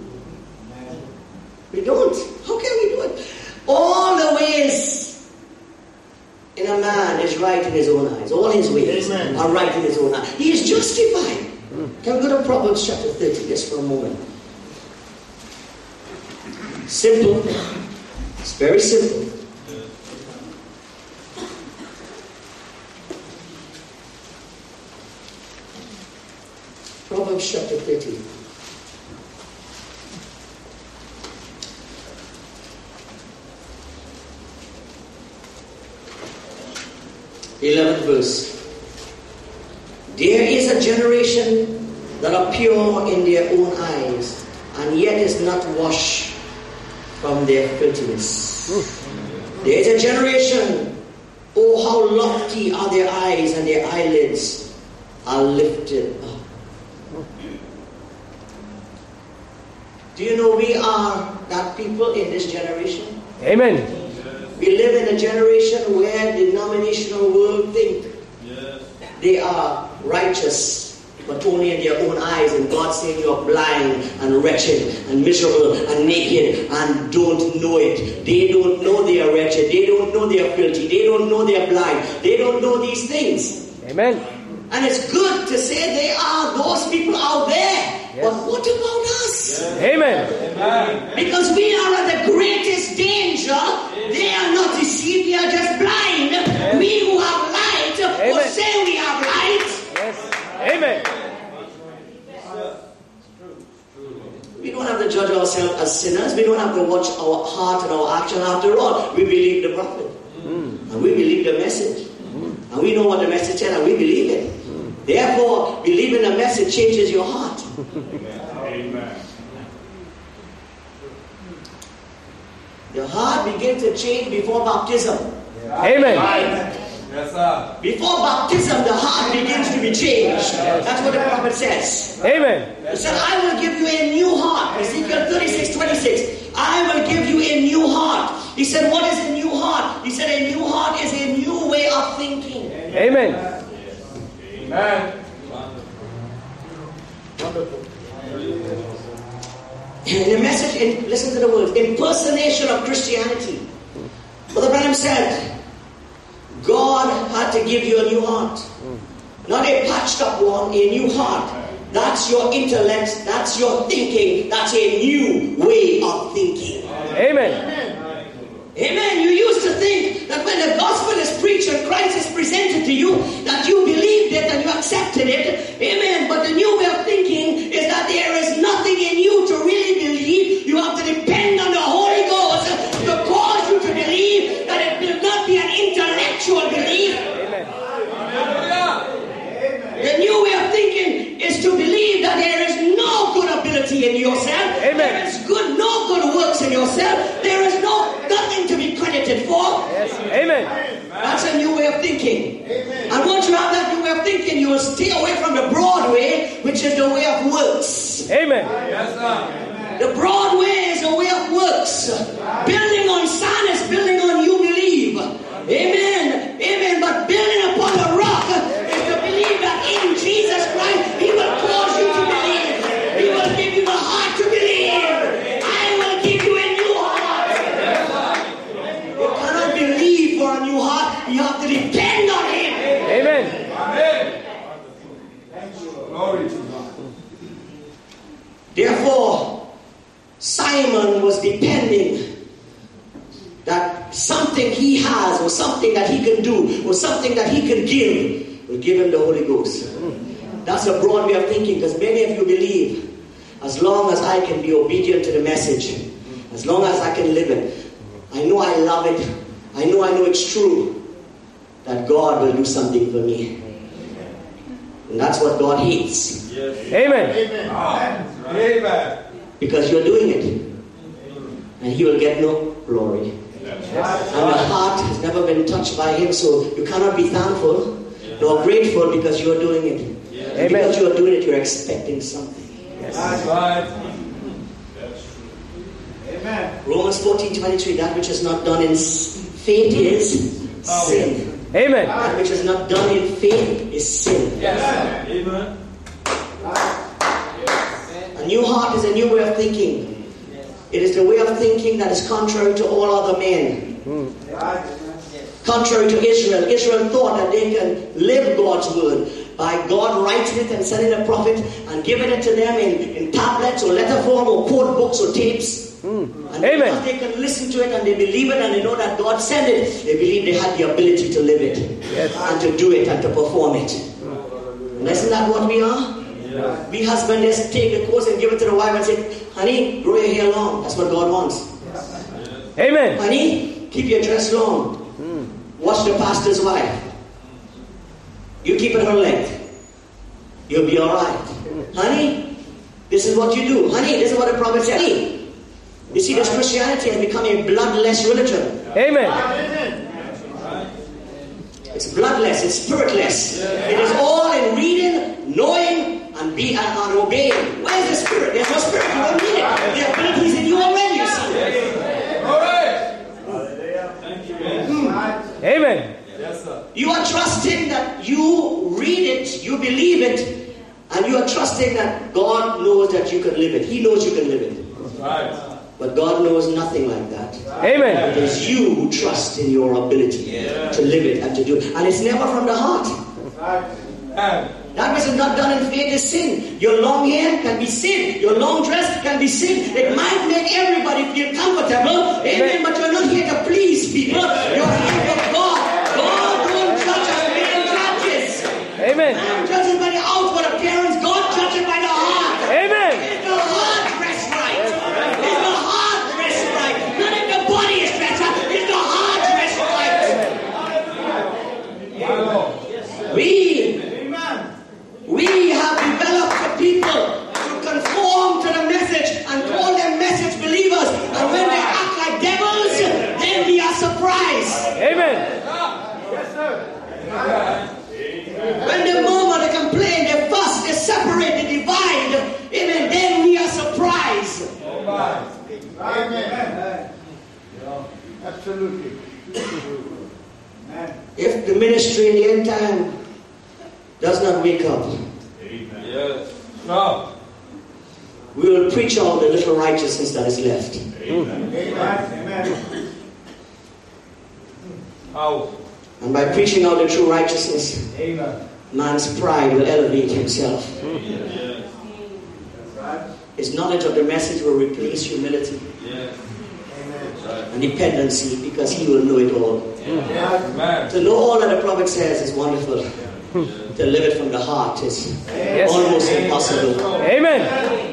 We don't. How can we do it? All the ways in a man is right in his own eyes. All his ways Amen. are right in his own eyes. He is justified. Can we go to Proverbs chapter thirty just for a moment? Simple. It's very simple. Proverbs chapter thirty. eleventh verse. There is a generation that are pure in their own eyes, and yet is not washed from their filthiness. There is a generation, oh how lofty are their eyes, and their eyelids are lifted up. Do you know we are that people in this generation? Amen. We live in a generation where the denominational world think they are righteous but only in their own eyes. And God saying you're blind and wretched and miserable and naked and don't know it. They don't know they are wretched. They don't know they are filthy. They don't know they are blind. They don't know these things. Amen. And it's good to say they are those people out there. Yes. But what about us? Yes. Amen. Because we are at the greatest danger. They are not deceived. We are just blind. Yes. We who have light Amen. will say we have light. Yes. Amen. We don't have to judge ourselves as sinners. We don't have to watch our heart and our action. After all, we believe the prophet. Mm. And we believe the message. Mm. And we know what the message said and we believe it. Mm. Therefore, believing the message changes your heart. Amen. Your heart begins to change before baptism. Amen. Yes, sir. Before baptism, the heart begins to be changed. That's what the prophet says. Amen. He said, I will give you a new heart. Ezekiel thirty-six twenty-six. I will give you a new heart. He said, what is a new heart? He said, a new heart is a new way of thinking. Amen. Amen. In the message, in, listen to the words, impersonation of Christianity. Brother Branham said, God had to give you a new heart. Not a patched up one, a new heart. That's your intellect, that's your thinking, that's a new way of thinking. Amen. Amen. You used to think that when the gospel is preached and Christ is presented to you, that you believed it and you accepted it. Amen. But the new way of thinking is that there is nothing in you to really believe. You have to depend on the Holy Ghost to cause you to believe, that it will not be an intellectual belief. Amen. The new way of thinking is to believe that there is no good ability in yourself. Amen. There is good, no good works in yourself. There is no nothing to be credited for. Yes. Amen. That's a new way of thinking. Amen. And once you have that new way of thinking, you will stay away from the broad way, which is the way of works. Amen. Yes, sir. The broad way is a way of works. Building on sand is building on you believe. Amen. Amen. But building upon the rock is to believe that in Jesus Christ, He will cause you to believe. He will give you the heart to believe. I will give you a new heart. You cannot believe for a new heart. You have to depend on Him. Amen. Amen. Glory to God. Therefore, Simon was depending that something he has or something that he can do or something that he can give will give him the Holy Ghost. That's a broad way of thinking, because many of you believe as long as I can be obedient to the message, as long as I can live it, I know I love it, I know I know it's true, that God will do something for me. And that's what God hates. Yes. Amen. Amen. Amen. Because you're doing it. And He will get no glory. And your heart has never been touched by Him, so you cannot be thankful nor grateful because you're doing it. And because you're doing it, you're expecting something. Yes. That's right. Amen. Romans fourteen twenty-three, that which is not done in faith is sin. Amen. That which is not done in faith is sin. Yes. Amen. A new heart is a new way of thinking. It is the way of thinking that is contrary to all other men. Mm. Contrary to Israel. Israel thought that they can live God's word by God writing it and sending a prophet and giving it to them in, in tablets or letter form or code books or tapes. Mm. And Amen. because they can listen to it and they believe it and they know that God sent it, they believe they had the ability to live it. Yes. And to do it and to perform it. And isn't that what we are? Yes. We husbands just take the course and give it to the wife and say, honey, grow your hair long. That's what God wants. Amen. Honey, keep your dress long. Mm. Watch the pastor's wife. You keep it her length. You'll be alright. Honey, this is what you do. Honey, this is what the prophet said. Honey, you see, this Christianity has become a bloodless religion. Amen. It's bloodless, it's spiritless. It is all in reading, knowing, and be and, and obeying. Where's the spirit? There's no spirit. You don't need it. The ability is in you already, you see. Amen. Yes, sir. You are trusting that you read it, you believe it, saying that God knows that you can live it. He knows you can live it. Right. But God knows nothing like that. Amen. It is you who trust in your ability Yeah. to live it and to do it. And it's never from the heart. And That which is not done in faith is sin. Your long hair can be sin. Your long dress can be sin. It might make everybody feel comfortable. Amen. But you're not here to please people. You're here for God. God don't judge us. Man judges. Amen. Man judges by the outward appearance. God judges by the heart. Amen. Is the heart dressed right? Is the heart dressed right? Not if the body is dressed right. Is the heart dressed right? We We have developed the people to conform to the message and call them message believers. And when they act like devils, then we are surprised. Amen. When they murmur, they complain, they fuss, they separate, they divide, amen, then we are surprised. Amen. Absolutely. If the ministry in the end time does not wake up, yes. No. we will preach all the little righteousness that is left. Amen. Amen. How? And by preaching out the true righteousness, Amen. man's pride will elevate himself. Yes. His knowledge of the message will replace humility Yes. and dependency, because he will know it all. Amen. To know all that the prophet says is wonderful. To live it from the heart is Yes. almost impossible. Amen.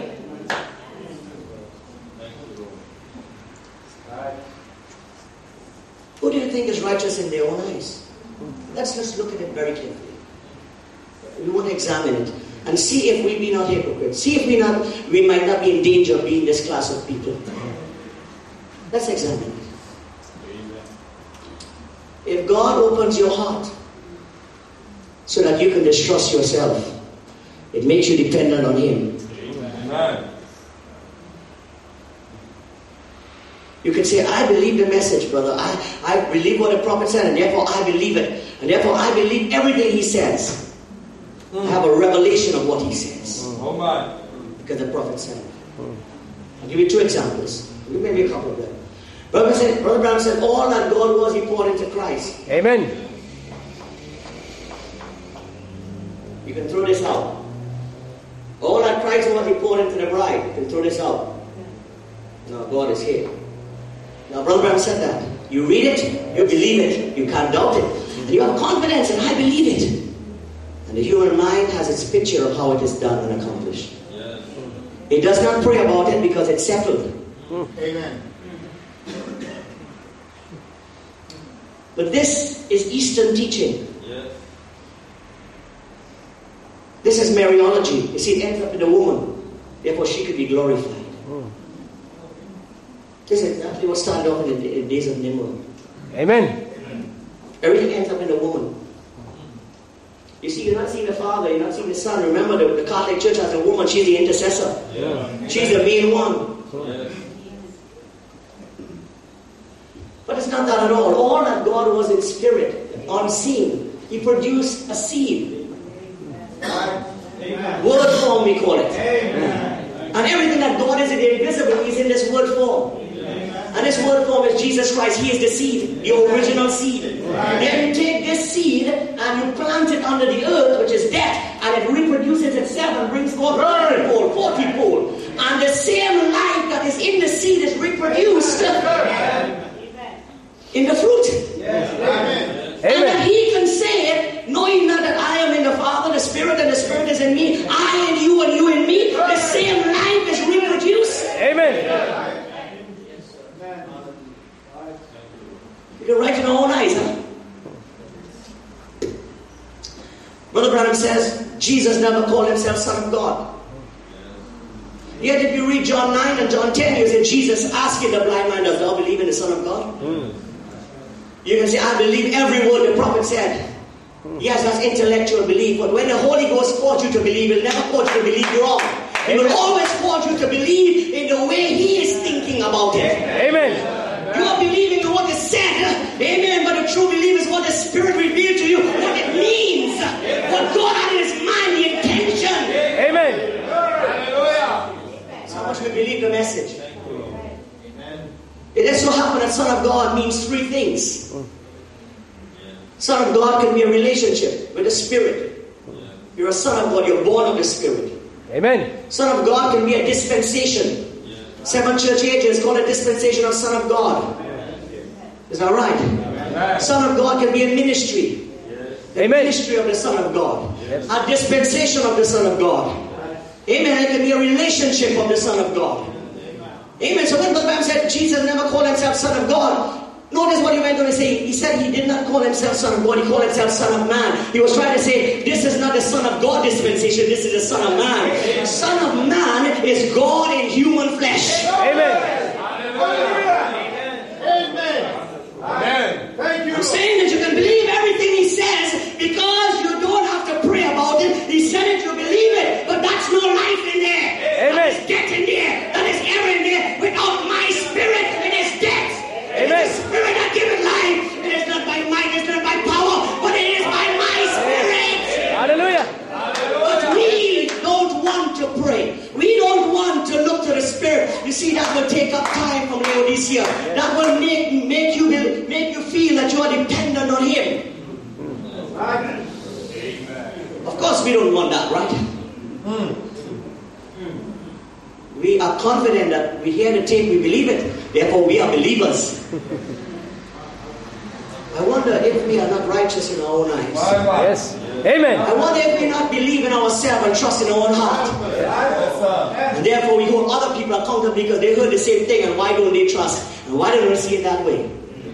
Who do you think is righteous in their own eyes? Let's just look at it very carefully. We want to examine it and see if we be not hypocrites. See if we not we might not be in danger of being this class of people. Let's examine it. If God opens your heart so that you can distrust yourself, it makes you dependent on Him. Amen. You can say, I believe the message, brother. I, I believe what the prophet said, and therefore I believe it. And therefore I believe everything he says. I have a revelation of what he says. Oh my. Because the prophet said it. I'll give you two examples. Maybe a couple of them. Brother, said, Brother Brown said, all that God was, he poured into Christ. Amen. You can throw this out. All that Christ was, he poured into the bride. You can throw this out. No, God is here. Now, Brother Brown said that. You read it, you believe it, you can't doubt it. And you have confidence, and I believe it. And the human mind has its picture of how it is done and accomplished. Yes. It does not pray about it because it's settled. Amen. But this is Eastern teaching. Yes. This is Mariology. You see, it ends up in a woman. Therefore, she could be glorified. This is exactly what started off in the days of Nimrod. Amen. Everything ends up in a woman. You see, you're not seeing the Father, you're not seeing the Son. Remember, the, the Catholic Church has a woman, she's the intercessor. Yeah. She's the main one. Yes. But it's not that at all. All that God was in spirit, unseen. He produced a seed. Amen. Word form, we call it. Amen. And everything that God is in the invisible is in this word form. And this word form is Jesus Christ. He is the seed, the original seed. Then you take this seed and you plant it under the earth, which is death, and it reproduces itself and brings forth thirty-fold, forty-fold. And the same life that is in the seed is reproduced in the fruit. Amen. And that he can say it, knowing not that I am in the Father, the Spirit, and the Spirit is in me, I in you, and you in me, the same life is reproduced. Amen. You can write in our own eyes, huh? Brother Branham says, Jesus never called himself Son of God. Yet if you read John nine and John ten, you say, Jesus asking the blind man, does thou believe in the Son of God? Mm. You can say, I believe every word the prophet said. Yes, that's intellectual belief. But when the Holy Ghost calls you to believe, He'll never call you to believe wrong. He will always call you to believe in the way He is thinking about it. Amen. You are believing in what is said. Amen. But the true belief is what the Spirit revealed to you. What it means. What God had in His mind, the intention. Amen. the message. It just so happened that Son of God means three things. Son of God can be a relationship with the Spirit. You're a son of God, you're born of the Spirit. Amen. Son of God can be a dispensation. Seven church ages called a dispensation of Son of God. Is that right? Amen. Son of God can be a ministry. The Amen. Ministry of the Son of God. Yes. A dispensation of the Son of God. Amen. It can be a relationship of the Son of God. Amen. So when Brother Branham said Jesus never called himself Son of God, notice what he went on to say. He said he did not call himself Son of God, he called himself Son of Man. He was trying to say, this is not the Son of God dispensation, this is the Son of Man. Amen. Son of Man is God in human flesh. Amen. Amen. Amen. Thank you. I'm saying that you can believe everything he says because you don't have to pray about it. He said it, you believe it, but that's no life in there. Amen. That is death in there. That is air in there. Without my Spirit, it is death. Amen. It is the Spirit that giveth life. It is not by might, it is not by power, but it is by my Spirit. Hallelujah. But we don't want to pray. We don't want to look to the Spirit. You see, that will take up time from Laodicea. That will make make you make you feel that you are dependent on Him. Of course, we don't want that, right? We are confident that we hear the tape, we believe it. Therefore, we are believers. I wonder if we are not righteous in our own eyes. Yes. Amen. I wonder if we not believe in ourselves and trust in our own heart. And therefore we hold other people accountable because they heard the same thing, and why don't they trust? And why don't they see it that way?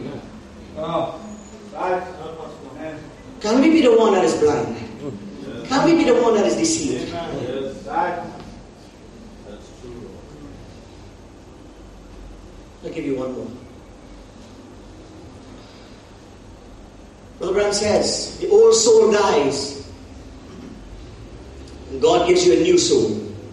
Can we be the one that is blind? Can we be the one that is deceived? I'll give you one more. Brother Branham says, the old soul dies, and God gives you a new soul.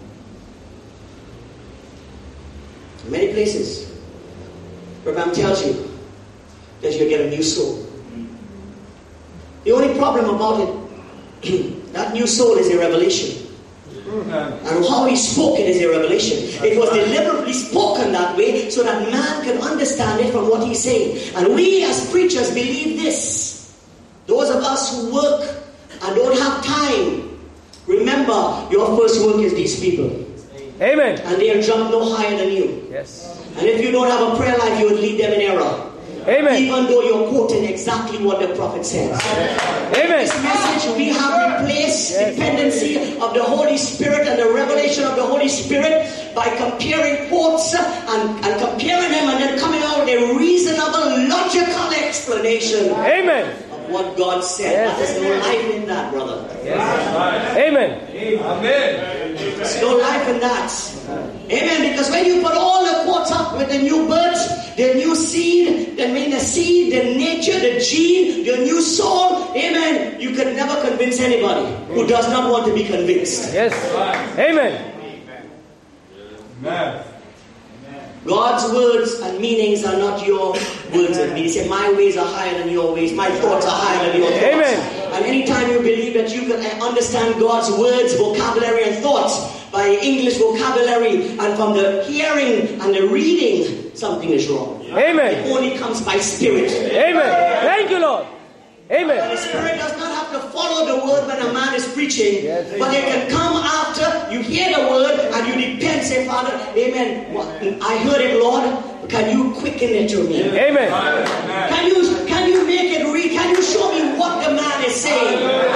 In many places, Brother Branham tells you that you get a new soul. The only problem about it, that new soul is a revelation. And how he spoke it is a revelation. It was deliberately spoken that way so that man can understand it from what he's saying. And we as preachers believe this. Those of us who work and don't have time, remember your first work is these people. Amen. And they'll jump no higher than you. Yes. And if you don't have a prayer life, you would lead them in error. Amen. Even though you're quoting exactly what the prophet says. Amen. This message, we have replaced Yes. dependency of the Holy Spirit and the revelation of the Holy Spirit by comparing quotes and, and comparing them and then coming out with a reasonable, logical explanation Amen. of what God said. Yes. There's no life in that, brother. Yes. Amen. Amen. There's no life in that. Amen. Because when you put all the quotes up with the new birth, the new seed, the mean the seed, the nature, the gene, the new soul, amen, you can never convince anybody who does not want to be convinced. Yes. Amen. Amen. God's words and meanings are not your words and meanings. He said, my ways are higher than your ways. My thoughts are higher than your thoughts. Amen. And anytime you believe that you can understand God's words, vocabulary and thoughts by English vocabulary and from the hearing and the reading, something is wrong. Amen. It only comes by spirit. Amen. Thank you, Lord. And the Amen. Spirit does not have to follow the word when a man is preaching, Yes. but it can come after you hear the word and you depend, say, Father, amen, what, I heard it, Lord, can you quicken it to me? Amen. Can you, can you make it read? Can you show me what the man is saying?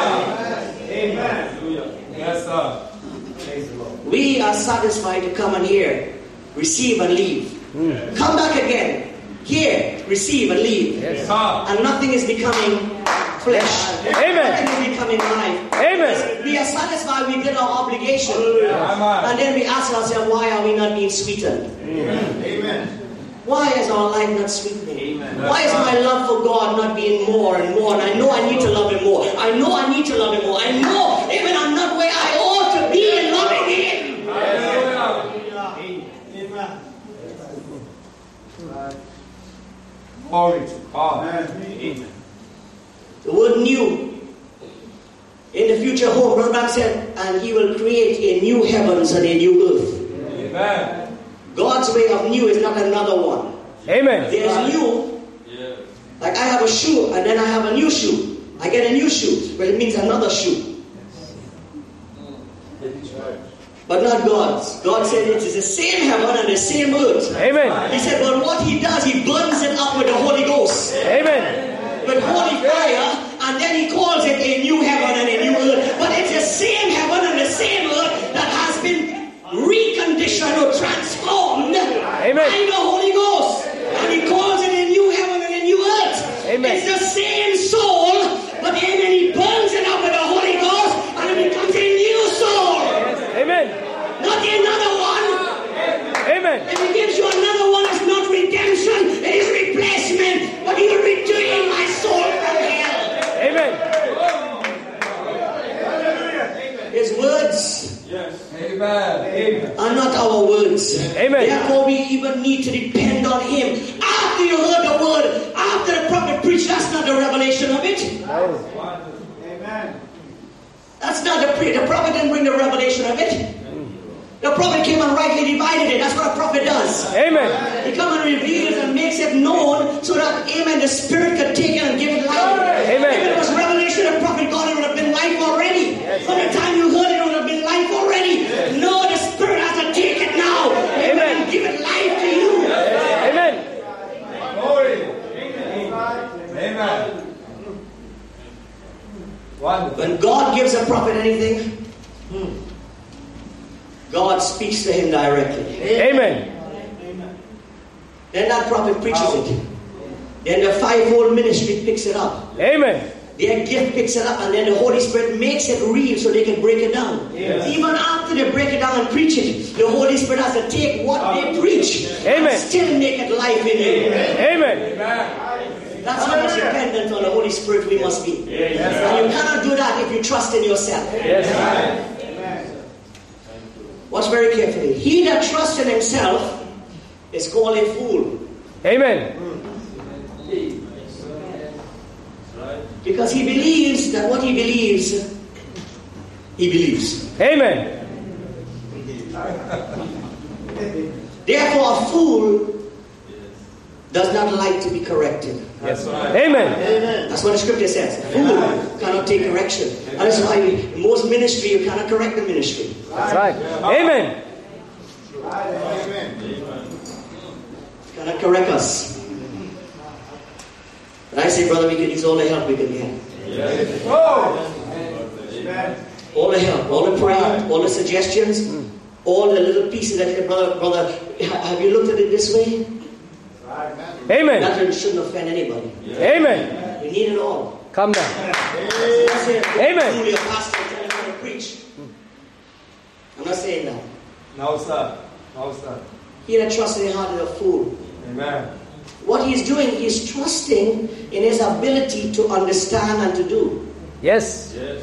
Amen. Yes, sir. We are satisfied to come and hear, receive and leave. Mm. Come back again, hear, receive and leave. Yes. And nothing is becoming flesh. Amen. Nothing is becoming life. Amen. We are satisfied we did our obligation. And then we ask ourselves, why are we not being sweetened? Amen. Why is our life not sweetening? Why is my love for God not being more and more? And I know I need to love Him more. I know I need to love Him more. I know even I'm not where I ought to be in loving Him. Glory to God. Amen. The word new. In the future home, Brother Branham said, and He will create a new heavens and a new earth. Amen. God's way of new is not another one. Amen. There's new. Like I have a shoe and then I have a new shoe. I get a new shoe, but it means another shoe. But not God's. God said it is the same heaven and the same earth. Amen. He said, but what he does, he burns it up with the Holy Ghost. Amen. With holy fire, and then he calls it a new heaven and a new earth. But it's the same heaven and the same earth that has been reconditioned or transformed Amen. by the Holy Ghost. And he calls it a new heaven and a new earth. Amen. It's the same soul, but amen, he burns it up with the Holy Ghost and it becomes a new soul. Amen. Not another one. Amen. If he gives you another one, it's not redemption, it is replacement. But you're redeeming my soul from hell. Amen. His words Amen. are not our words. Amen. Therefore, we even need to depend on him. After you heard the word, after the prophet preached, that's not the revelation of it. Amen. That's not the pre- the prophet didn't bring the revelation of it. The prophet came and rightly divided it. That's what a prophet does. Amen. He comes and reveals and makes it known so that, amen, the Spirit could take it and give it life. Amen. If it was revelation of prophet God, it would have been life already. From the time you heard it, it would have been life already. No, the Spirit has to take it now. Amen. And give it life to you. Amen. Glory. Amen. Wonderful. When God gives a prophet anything, hmm, God speaks to him directly. Amen. Then that prophet preaches it. Then the fivefold ministry picks it up. Amen. Their gift picks it up, and then the Holy Spirit makes it real so they can break it down. Yes. Even after they break it down and preach it, the Holy Spirit has to take what they preach Amen. and still make it life in you. Amen. That's how much dependent on the Holy Spirit we must be. Yes. And you cannot do that if you trust in yourself. Yes. Watch very carefully. He that trusts in himself is called a fool. Amen. Because he believes that what he believes, he believes. Amen. Therefore, a fool does not like to be corrected. Yes. Amen. That's what the scripture says. A fool cannot take correction. And that's why in most ministry, you cannot correct the ministry. That's right. Amen. You cannot correct us. But I say, brother, we can use all the help we can get. All the help, all the prayer, all the suggestions, all the little pieces that, brother, brother, have you looked at it this way? Amen. That shouldn't offend anybody. Amen. We need it all. Come down. Amen. Amen. Your pastor telling you to preach. I'm not saying that. No, sir. No, sir. He that trusts in the heart is a fool. Amen. What he's doing, he's trusting in his ability to understand and to do. Yes. Yes.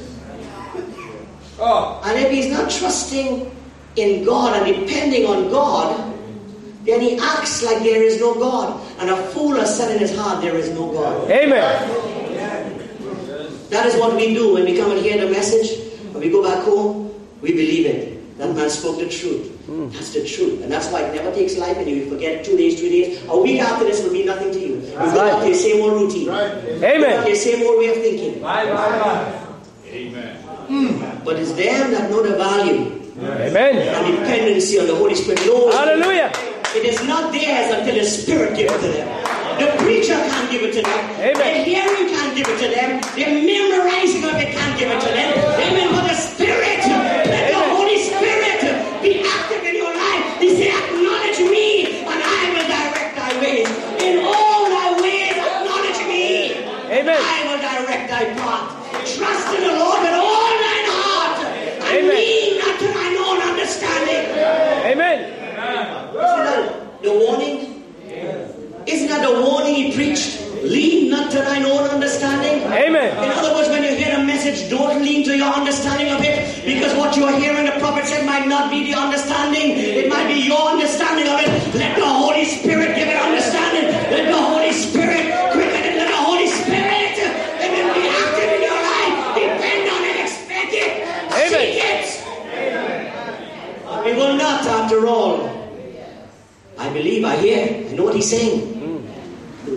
Oh. And if he's not trusting in God and depending on God, then he acts like there is no God. And a fool has said in his heart, there is no God. Amen. That is what we do when we come and hear the message. When we go back home, we believe it. That man spoke the truth. Mm. That's the truth. And that's why it never takes life in you. You forget two days, three days. A week after this will mean nothing to you. You go back to your same old routine. Right. Amen. Your same old way of thinking. Bye, bye, bye. Amen. Mm. But it's them that know the value Amen. and dependency on the Holy Spirit. Knows Hallelujah. it is not theirs until the Spirit gives it to them. The preacher can't give it to them. Amen. The hearing can't give it to them. The memorizing of it can't give it to them. Amen. But the Spirit, let the Holy Spirit be active in your life. He said, acknowledge me and I will direct thy ways. In all thy ways, acknowledge me. Amen. I will direct thy path. Trust in the Lord with all thine heart. And Amen. lean not to thine own understanding. Amen. Isn't that the warning? Isn't that the warning he preached? Lean not to thine own understanding. Amen. In other words, when you hear a message, don't lean to your understanding of it, because what you are hearing the prophet said might not be the understanding. It might be your understanding of it. Let the Holy Spirit give it understanding. Let the Holy Spirit quicken it. Let the Holy Spirit let it be active in your life. Depend on it. Expect it. Amen. Seek it. But we will not, after all,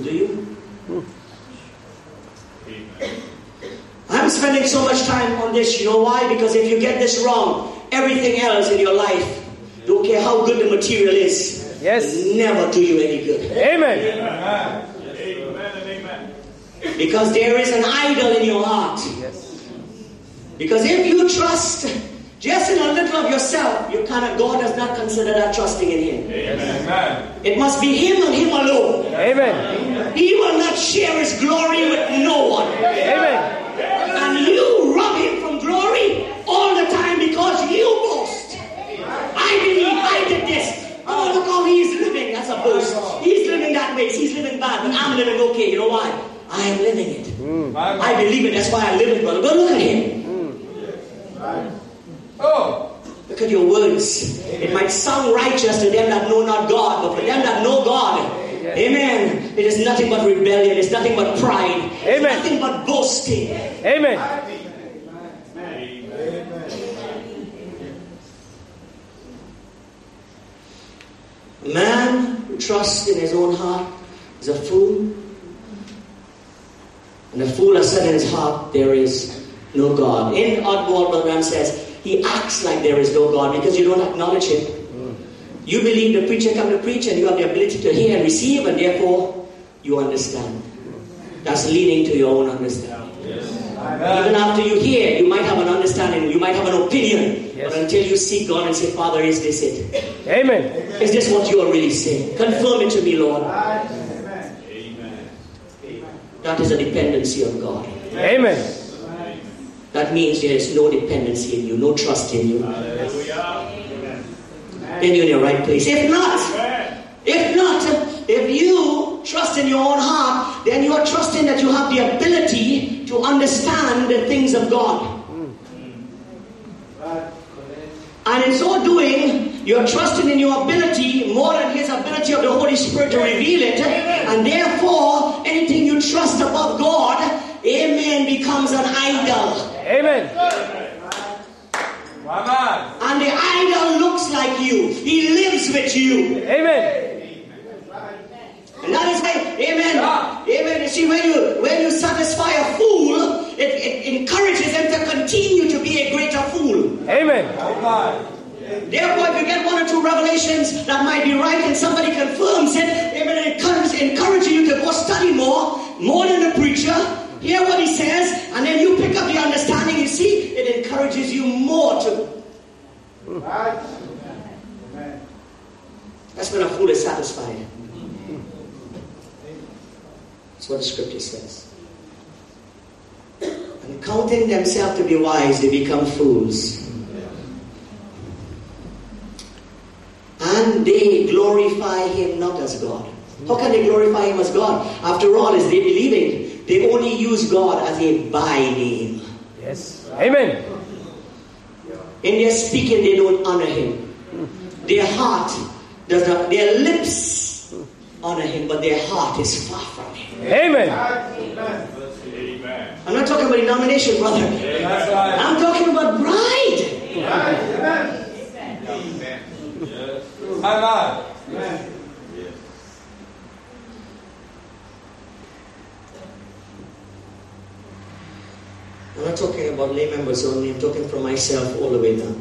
do you? I'm spending so much time on this. You know why? Because if you get this wrong, everything else in your life, don't care how good the material is, Yes. will never do you any good. Amen. Amen and amen. Because there is an idol in your heart. Yes. Because if you trust just in a little of yourself, you cannot, God does not consider that trusting in Him. Amen. It must be Him and Him alone. Amen. He will not share His glory with no one. Amen. And you rob Him from glory all the time because you boast. I believe I did this. Oh, look how he's living. That's a boast. He's living that way. He's living bad, but I'm living okay. You know why? I am living it. Mm. I believe it. That's why I live it, brother. But look at him. Oh. Look at your words. It might sound righteous to them that know not God, but for them that know God, amen, it is nothing but rebellion. It's nothing but pride. It's Amen. nothing but boasting. Amen. A man who trusts in his own heart is a fool. And the fool has said in his heart, there is no God. In Oddball, Brother Ram says, he acts like there is no God because you don't acknowledge Him. Mm. You believe the preacher come to preach and you have the ability to hear and receive, and therefore you understand. That's leading to your own understanding. Yes. Even after you hear, you might have an understanding, you might have an opinion, Yes. but until you seek God and say, Father, is this it? Amen. Is this what you are really saying? Confirm it to me, Lord. Amen. That is a dependency on God. Amen. That means there is no dependency in you, no trust in you. Hallelujah. Then you're in your right place. If not, if not, if you trust in your own heart, then you are trusting that you have the ability to understand the things of God. And in so doing, you're trusting in your ability more than His ability of the Holy Spirit to reveal it. And therefore, anything you trust above God, amen, becomes an idol. Amen. Amen. And the idol looks like you. He lives with you. Amen. And that is why, amen, amen. You see, when you when you satisfy a fool, it, it encourages them to continue to be a greater fool. Amen. Amen. Therefore, if you get one or two revelations that might be right and somebody confirms it, amen, it encourages, encourages you to go study more, more than the preacher, hear what he says, and then you pick up the understanding. You see, it encourages you more to. That's when a fool is satisfied. That's what the scripture says. And counting themselves to be wise, they become fools. And they glorify Him not as God. How can they glorify Him as God? After all, as they believing, they only use God as a by name. Yes. Amen. In their speaking, they don't honor Him. Their heart does not, their lips honor Him, but their heart is far from Him. Amen. Amen. I'm not talking about denomination, brother. That's right. I'm talking about bride. Amen. Amen. I'm not talking about lay members only. I'm talking from myself all the way down.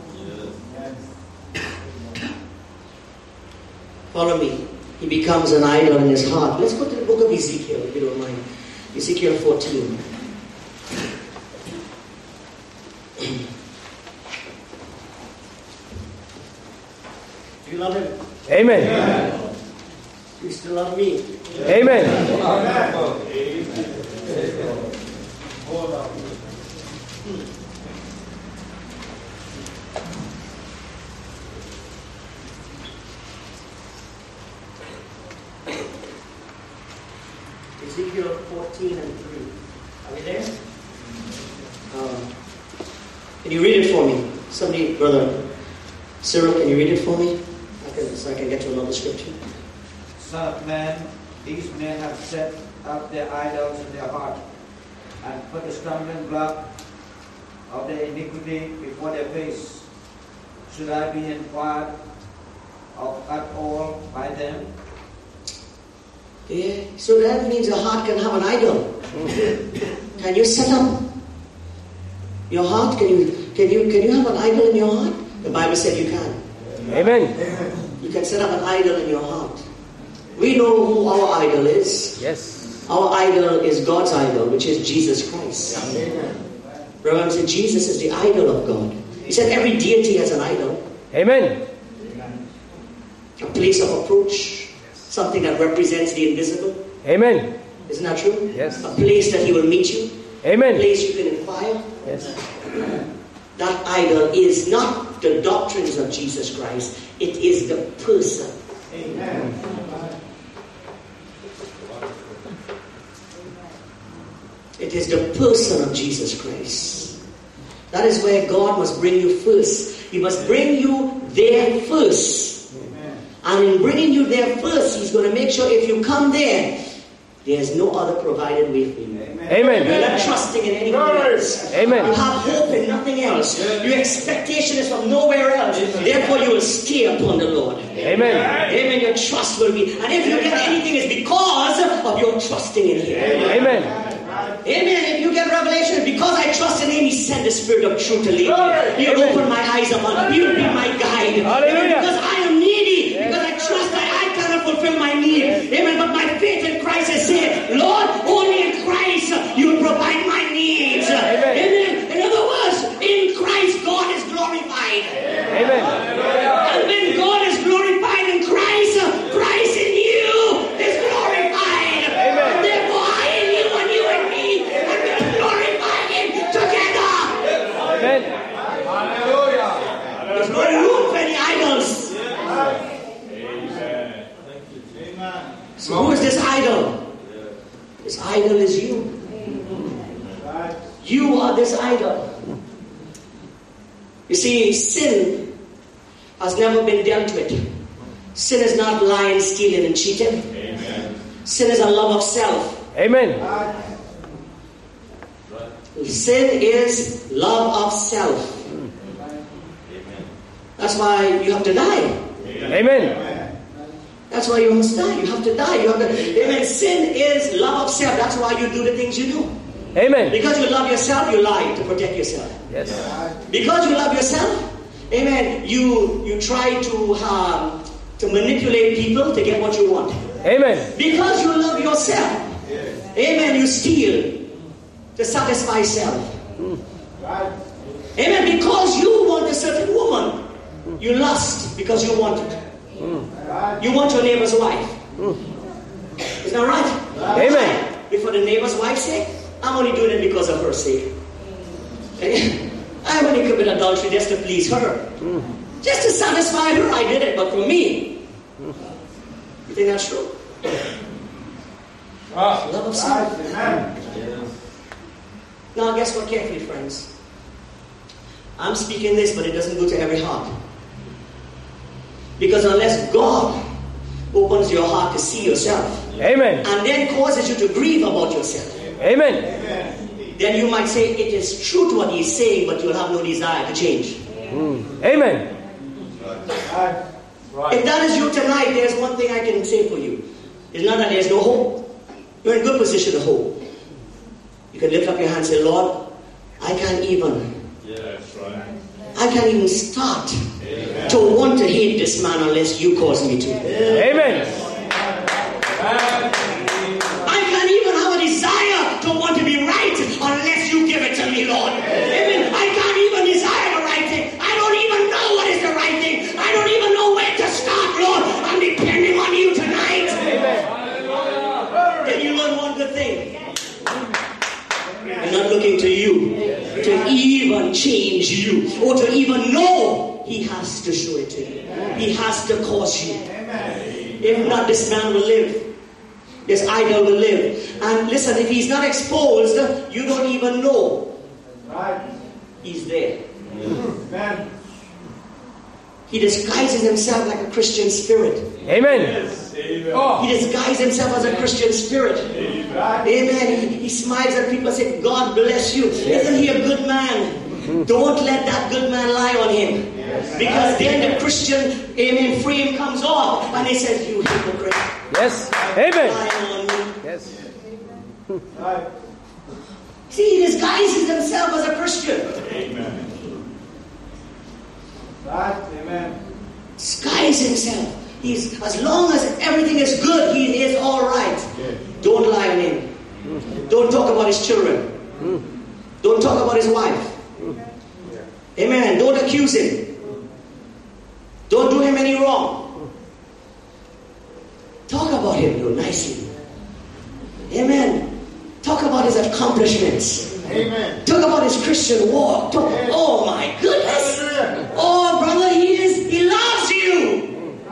Follow me. He becomes an idol in his heart. Let's go to the book of Ezekiel, if you don't mind. Ezekiel fourteen. Do you love Him? Amen. Do you still love me? Amen. Ezekiel fourteen and three. Are we there? Um, can you read it for me? Somebody, Brother Cyril, can you read it for me? I can, so I can get to another scripture. Son of man, these men have set up their idols in their heart and put a stumbling block of their iniquity before their face. Should I be inquired of at all by them? Yeah. So that means your heart can have an idol. Can you set up your heart? Can you can you can you have an idol in your heart? The Bible said you can. Amen. You can set up an idol in your heart. We know who our idol is. Yes. Our idol is God's idol, which is Jesus Christ. Remember, said Jesus is the idol of God. He said every deity has an idol. Amen. A place of approach. Something that represents the invisible. Amen. Isn't that true? Yes. A place that He will meet you. A Amen. place you can inquire. Yes. That idol is not the doctrines of Jesus Christ. It is the person. Amen. It is the person of Jesus Christ. That is where God must bring you first. He must bring you there first. Amen. And in bringing you there first, He's going to make sure if you come there, there's no other provided way for you. Amen. You're not trusting in anything else. Amen. You have hope in nothing else. Your expectation is from nowhere else. Therefore, you will stay upon the Lord. Amen. Amen. Your trust will be. And if you get anything, it's because of your trusting in Him. Amen. Amen. If you get revelation, because I trust in Him, He sent the Spirit of truth to lead me. He'll open my eyes upon. He'll be my guide. Hallelujah. Because I am needy. Because I trust that I cannot fulfill my need. Amen. But my faith in Christ has said, Lord, only in Christ you will provide my needs. Amen. Amen. In other words, in Christ God is glorified. Amen. And when God is glorified in Christ, Christ in you is glorified. Amen. Therefore, I in you and you in me, and we'll glorify Him together. Amen. Hallelujah. There's no room for any idols. So who is this idol? This idol is you. You are this idol. You see, sin has never been dealt with. Sin is not lying, stealing, and cheating. Amen. Sin is a love of self. Amen. Sin is love of self. That's why you have to die. Amen. That's why you must die. You have to die. You have to. Amen. Sin is love of self. That's why you do the things you do. Amen. Because you love yourself, you lie to protect yourself. Yes. Because you love yourself, amen, you you try to um, to manipulate people to get what you want. Amen. Because you love yourself, amen, you steal to satisfy self. Amen. Because you want a certain woman, you lust because you want it. You want your neighbor's wife. Isn't that right? Amen. Before the neighbor's wife's sake, I'm only doing it because of her sake. I only commit adultery just to please her. Just to satisfy her, I did it. But for me, you think that's true? Ah. Love of self. Now, guess what, carefully, friends? I'm speaking this, but it doesn't go to every heart. Because unless God opens your heart to see yourself, Amen. and then causes you to grieve about yourself, Amen. then you might say it is true to what He's saying, but you'll have no desire to change. Mm. Amen. If that is you tonight, there's one thing I can say for you. It's not that there's no hope. You're in a good position of hope. You can lift up your hand and say, Lord, I can't even, Yes, right. I can't even start Amen. To want to hate this man unless you cause me to. Amen. I can't even have a desire to want to be right unless you give it to me, Lord. Amen. I can't even desire the right thing. I don't even know what is the right thing. I don't even know where to start, Lord. I'm depending on you tonight. Amen. Then you learn one good thing. I'm not looking to you to even change you or to even know. He has to show it to you. He has to cause you. If not, this man will live. This idol will live. And listen, if he's not exposed, you don't even know he's there. He disguises himself like a Christian spirit. Amen. He disguises himself as a Christian spirit. Amen. He, he smiles at people and says, God bless you. Isn't he a good man? Don't let that good man lie on him. Because then the Christian, amen, frame comes off and he says, you hypocrite. Yes. Amen. Relying on me. Yes. See, he disguises himself as a Christian. Amen. Amen. Disguise himself. He's, as long as everything is good, he is all right. Don't lie on him. Don't talk about his children. Don't talk about his wife. Amen. Don't accuse him. Don't do him any wrong. Talk about him, you nicely. Amen. Talk about his accomplishments. Amen. Talk about his Christian walk. Talk, oh my goodness. Oh brother, he is he loves you.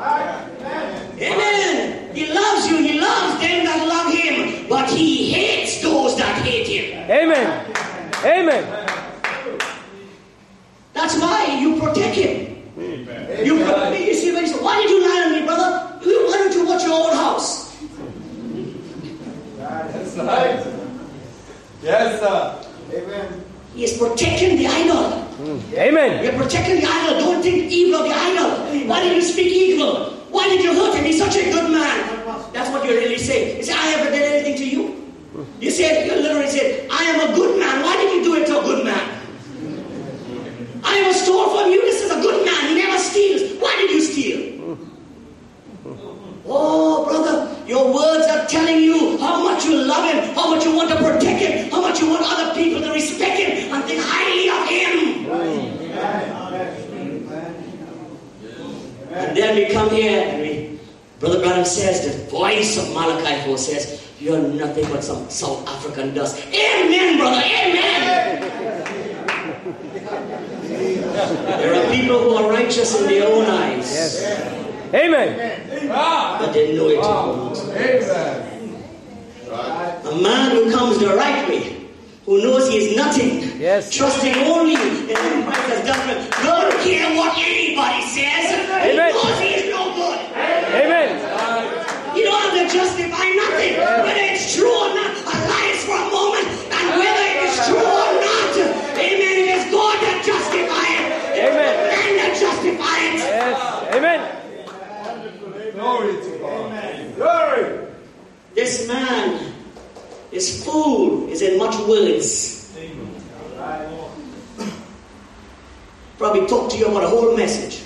Amen. He loves you. He loves them that love him. But he hates those that hate him. Amen. Amen. That's why you protect him. Amen. You, you see when he said, why did you lie on me, brother? Why don't you watch your own house? That's right. Yes, sir. Amen. He is protecting the idol. Amen. You're protecting the idol. Don't think evil of the idol. Why did you speak evil? Why did you hurt him? He's such a good man. That's what you really say. You say, I haven't done anything to you. You said, you literally said, I am a good man. Why did you do it to a good man? I am stole from you. This is a good man. He never steals. Why did you steal? Oh, brother, your words are telling you how much you love him, how much you want to protect him, how much you want other people to respect him and think highly of him. And then we come here and we, Brother Branham says, the voice of Malachi four says, you're nothing but some South African dust. Amen, brother, amen. There are people who are righteous in their own eyes. Yes. Amen. But they know it not. A man who comes the right way, who knows he is nothing, Yes. trusting only in whom Christ has done for him, don't care what anybody says. He Amen. knows he is no good. Amen. You don't have to justify nothing, whether it's true or not. A lie is for a moment, and whether it is true or not, amen, it is God that justifies it. It is Amen. the man that justifies it. Yes. Amen. Glory to God. Glory. This man, this fool, is in much words. Probably talk to you about a whole message.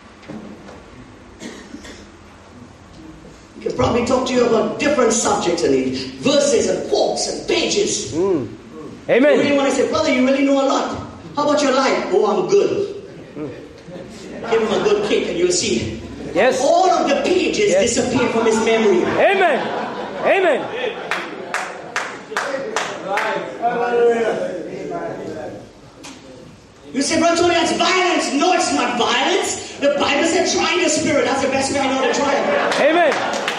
He can probably talk to you about different subjects and verses and quotes and pages. Mm. You really Amen. want to say, brother, you really know a lot. How about your life? Oh, I'm good. Give him a good kick and you'll see. Yes. All of the pages Yes. disappear from his memory. Amen. Amen. You say, Brother Tony, that's violence. No, it's not violence. The Bible said try the spirit. That's the best way I know to try it. Amen.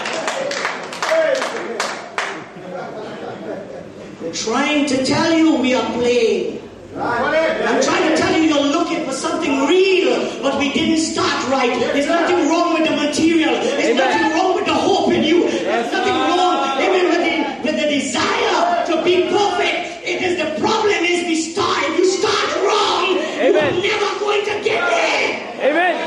We're trying to tell you we are playing. I'm trying to tell you you're looking for something real, but we didn't start right. There's nothing wrong with the material. There's Amen. nothing wrong with the hope in you. There's nothing wrong even with the, with the desire to be perfect. It is the problem is we start. If you start wrong, Amen. you're never going to get there. Amen.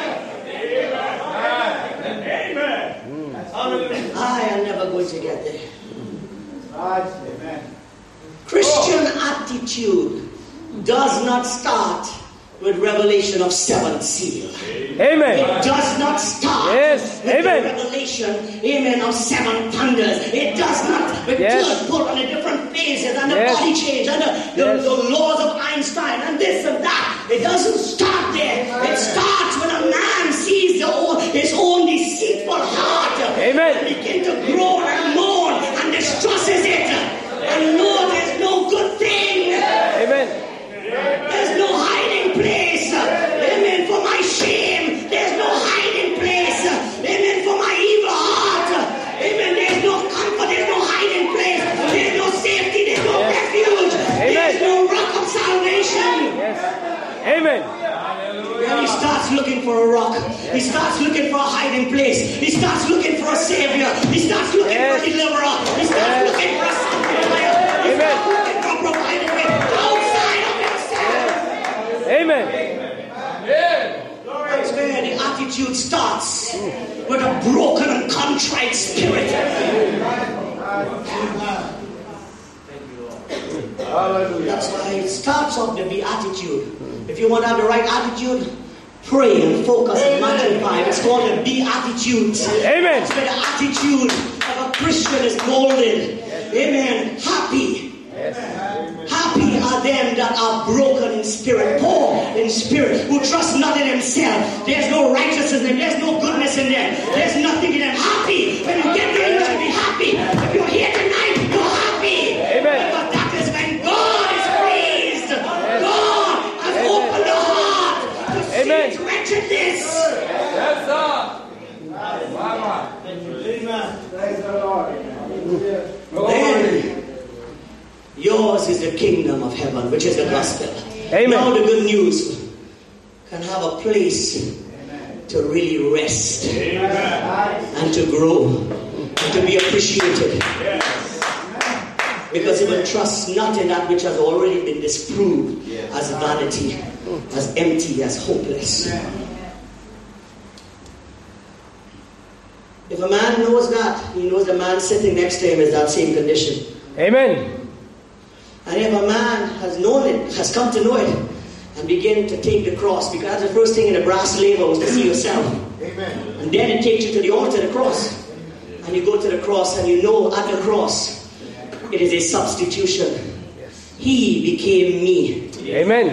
I am never going to get there. Amen. Christian attitude does not start with revelation of seventh seal. Amen. It does not start Yes. with Amen. the revelation, amen, of seven thunders. It does not with Yes. blood put on the different phases and the Yes. body change and the, the, Yes. the laws of Einstein and this and that. It doesn't start there. It starts when a man sees the own, his own deceitful heart Amen. and begin to groan and moan and distresses it and know there's no good thing. Amen. There's no hiding place. Amen. For my shame. There's no hiding place. Amen. For my evil heart. Amen. There's no comfort. There's no hiding place. There's no safety. There's no refuge. Amen. There's no rock of salvation. Yes. Amen. Then he starts looking for a rock. He starts looking for a hiding place. He starts looking for a savior. He starts looking Yes. for a deliverer. He starts Yes. looking for a sanctifier. He Amen. starts looking for a provider outside of himself. Amen. That's where the attitude starts with a broken and contrite spirit. That's why it starts off the beatitude. If you want to have the right attitude, pray and focus and magnify. It's called the beatitudes. Amen. That's where the attitude of a Christian is molded. Amen. Happy. Happy are them that are broken in spirit, poor in spirit, who trust not in himself. There's no righteousness in them. There's no goodness in them. There's nothing in them. Happy. When you get there, you should be happy. If you're here tonight, you're happy. Amen. But that is when God is praised. God has opened the heart to Amen. see wretchedness. Yes, sir. Mama. Praise the Lord. Then, yours is the kingdom of heaven, which is the gospel. Amen. Now the good news can have a place to really rest and to grow and to be appreciated. Because it will trust not in that which has already been disproved as vanity, as empty, as hopeless. If a man knows that, he knows the man sitting next to him is that same condition. Amen. And if a man has known it, has come to know it, and begin to take the cross, because that's the first thing in the brass laver was to see yourself. Amen. And then it takes you to the altar, the cross. And you go to the cross and you know at the cross, it is a substitution. He became me. Amen.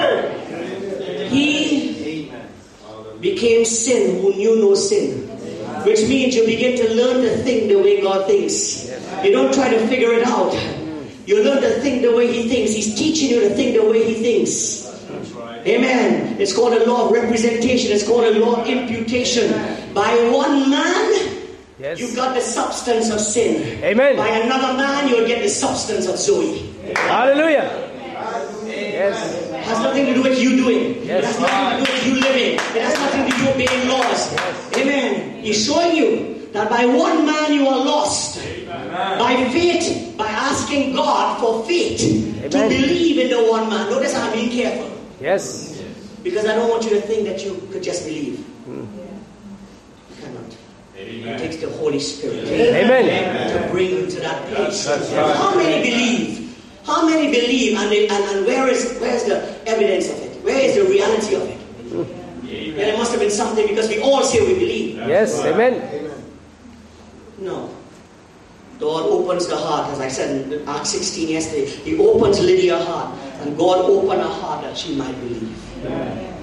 He became sin who knew no sin. Which means you begin to learn to think the way God thinks. You don't try to figure it out. You learn to think the way He thinks. He's teaching you to think the way He thinks. Amen. It's called a law of representation. It's called a law of imputation. By one man, Yes. you got the substance of sin. Amen. By another man, you'll get the substance of Zoe. Hallelujah. Yes. It has nothing to do with you doing. Yes. It has nothing to do with you living. It has nothing to do with obeying laws. Amen. He's showing you that by one man you are lost. Amen. By faith, by asking God for faith Amen. To believe in the one man. Notice I'm being careful. Yes. Because I don't want you to think that you could just believe. Mm. You cannot. Amen. It takes the Holy Spirit Amen. to bring you to that place. How many believe? How many believe, and, they, and, and where is where is the evidence of it? Where is the reality of it? Amen. Then it must have been something, because we all say we believe. Yes, amen. Amen. No. God opens the heart, as I said in Acts sixteen yesterday. He opens Lydia's heart, and God opened her heart that she might believe. Amen.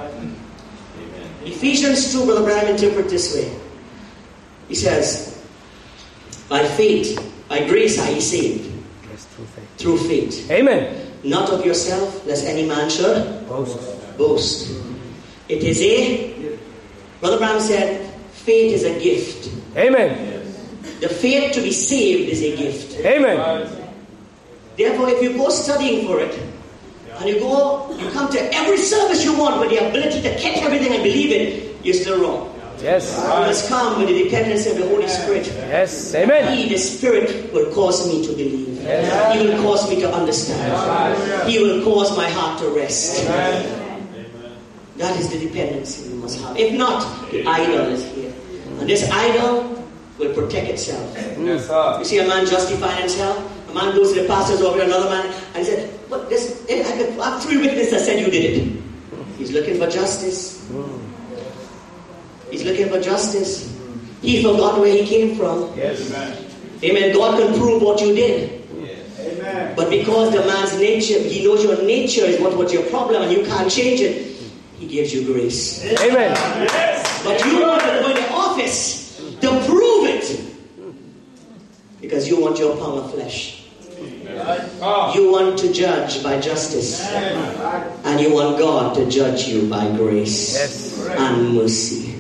Ephesians two, Brother Branham interpret this way. He says, by faith, by grace are ye saved. Yes, through faith. Through faith. Amen. Not of yourself, lest any man should boast. Boast. It is a, Brother Branham said, faith is a gift. Amen. The faith to be saved is a gift. Amen. Therefore, if you go studying for it, and you go, you come to every service you want with the ability to catch everything and believe it, you're still wrong. Yes. You must come with the dependence of the Holy Spirit. Yes. Amen. He, the Spirit, will cause me to believe. Yes. He will cause me to understand. He will cause my heart to rest. That is the dependency we must have. If not, the idol is here. And this idol will protect itself. Yes, sir. You see a man justifying himself. A man goes to the pastors over another man and he said, "But this, I could have three witnesses that said you did it." He's looking for justice. He's looking for justice. He forgot where he came from. Yes. Amen. God can prove what you did. Amen. But because the man's nature, he knows your nature is what was your problem and you can't change it, he gives you grace. Amen. But you want to go in the office to prove it because you want your pound of flesh. You want to judge by justice, and you want God to judge you by grace Yes. and mercy.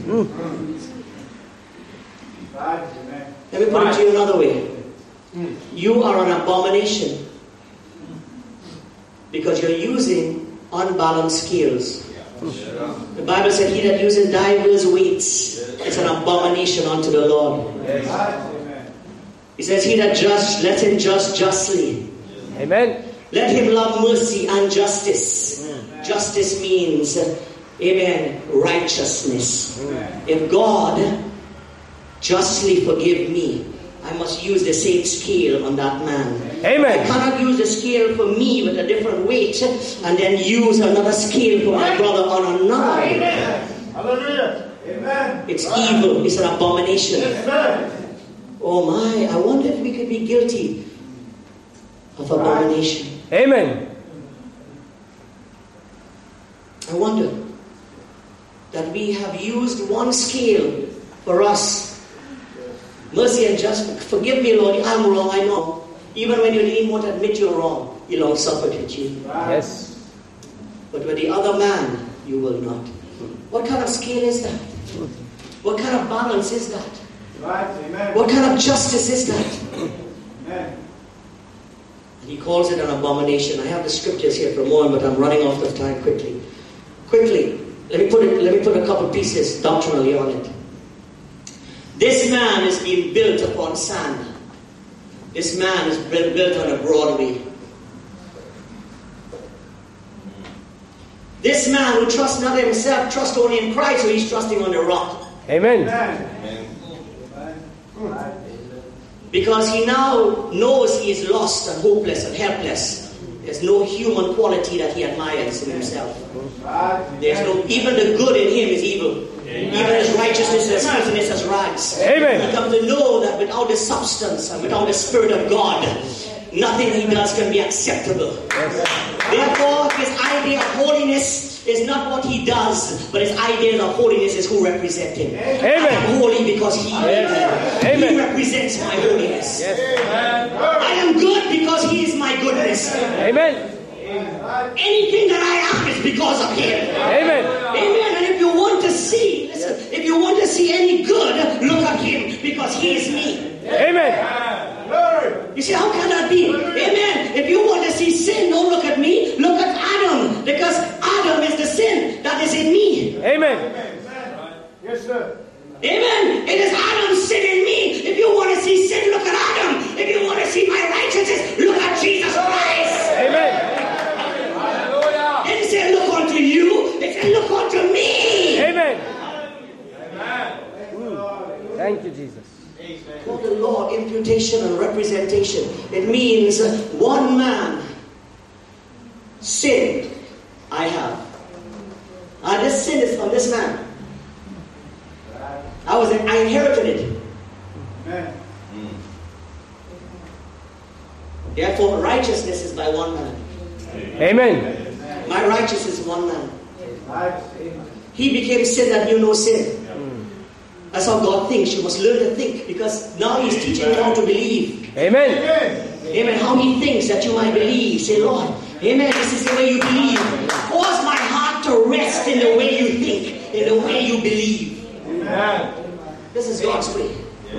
Let me put it to you another way. You are an abomination because you're using unbalanced scales. The Bible said, "He that uses divers weights is an abomination unto the Lord." He says, "He that judge, let him judge justly. Amen. Let him love mercy and justice." Justice means, amen, righteousness. If God justly forgive me I must use the same scale on that man. Amen. I cannot use the scale for me with a different weight and then use another scale for my brother on another. Amen. Hallelujah. Amen. It's evil. It's an abomination. Amen. Oh my, I wonder if we could be guilty of abomination. Amen. I wonder that we have used one scale for us. Mercy and justice. Forgive me, Lord, I'm wrong, I know. Even when you didn't want to admit you're wrong, he long suffered with you. Yes. But with the other man, you will not. What kind of scale is that? What kind of balance is that? Right. Amen. What kind of justice is that? Amen. And he calls it an abomination. I have the scriptures here for more, but I'm running out of time quickly. Quickly, let me put it. Let me put a couple pieces doctrinally on it. This man is being built upon sand. This man is built, built on a Broadway. This man who trusts not in himself, trusts only in Christ, so he's trusting on the rock. Amen. Amen. Because he now knows he is lost and hopeless and helpless. There's no human quality that he admires in himself. There's no, even the good in him is evil. Amen. Even his righteousness is filthiness as rags. Amen. He comes to know that without the substance and without the Spirit of God, nothing he does can be acceptable. Yes. Therefore, his idea of holiness is not what he does, but his idea of holiness is who represents him. Amen. I am holy because he, yes. he represents my holiness. Yes. I am good because he is my goodness. Amen. Anything that I am is because of him. Amen. Amen. And if you want to see, listen, if you want to see any good, look at him because he is me. Amen. You see, how can that be? Amen. If you want to see sin, don't look at me. Look at Adam. Because Adam is the sin that is in me. Amen. Yes, sir. Amen. It is Adam's sin in me. If you want to see sin, look at Adam. If you want to see my righteousness, look at Jesus Christ. Amen. It didn't say look unto you. It said look unto me. Amen. Thank you, Jesus. Called the law imputation and representation. It means one man sin I have. And this sin is from this man. I was I inherited it. Amen. Therefore, righteousness is by one man. Amen. My righteousness is one man. Right. He became sin that knew no sin. That's how God thinks. You must learn to think, because now He's teaching you how to believe. Amen. Amen. How He thinks that you might believe. Say, Lord, amen, this is the way you believe. Cause my heart to rest in the way you think, in the way you believe. Amen. This is God's way.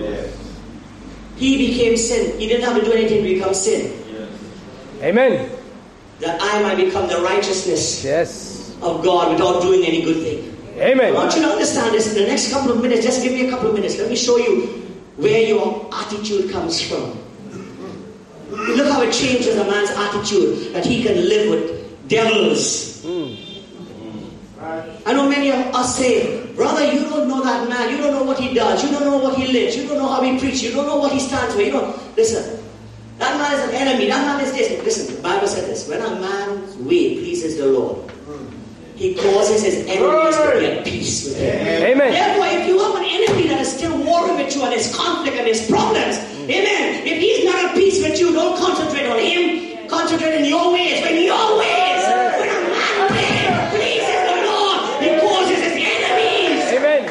He became sin. He didn't have to do anything to become sin. Amen. That I might become the righteousness Yes. of God without doing any good thing. Amen. I want you to understand this in the next couple of minutes. Just give me a couple of minutes. Let me show you where your attitude comes from. Look how it changes a man's attitude, that he can live with devils. Mm. I know many of us say, brother, you don't know that man. You don't know what he does. You don't know what he lives. You don't know how he preaches. You don't know what he stands for. You don't. Listen, that man is an enemy. That man is this. Listen, the Bible said this. When a man's way pleases the Lord, He causes his enemies to be at peace with him. Amen. Therefore, if you have an enemy that is still warring with you and there's conflict and there's problems, amen, if he's not at peace with you, don't concentrate on him. Concentrate in your ways. When your ways, when a man way pleases the Lord, he causes his enemies. Amen.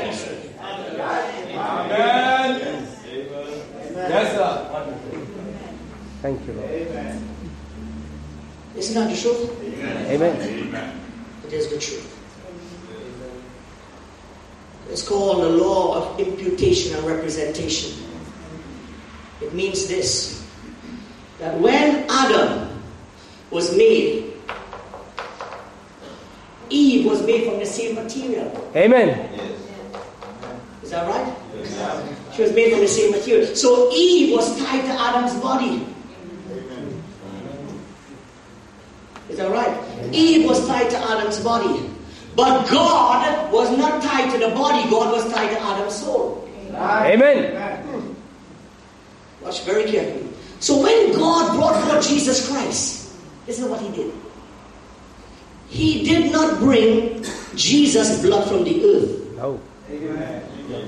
Amen. Yes, sir. Thank you, Lord. Isn't that the truth? Amen. It is the truth. It's called the law of imputation and representation. It means this, that when Adam was made, Eve was made from the same material. Amen. Is that right? Yes. She was made from the same material. So Eve was tied to Adam's body. Is that right? Eve was tied to Adam's body. But God was not tied to the body. God was tied to Adam's soul. Amen. Watch very carefully. So when God brought forth Jesus Christ, this is what he did. He did not bring Jesus' blood from the earth. No. Amen.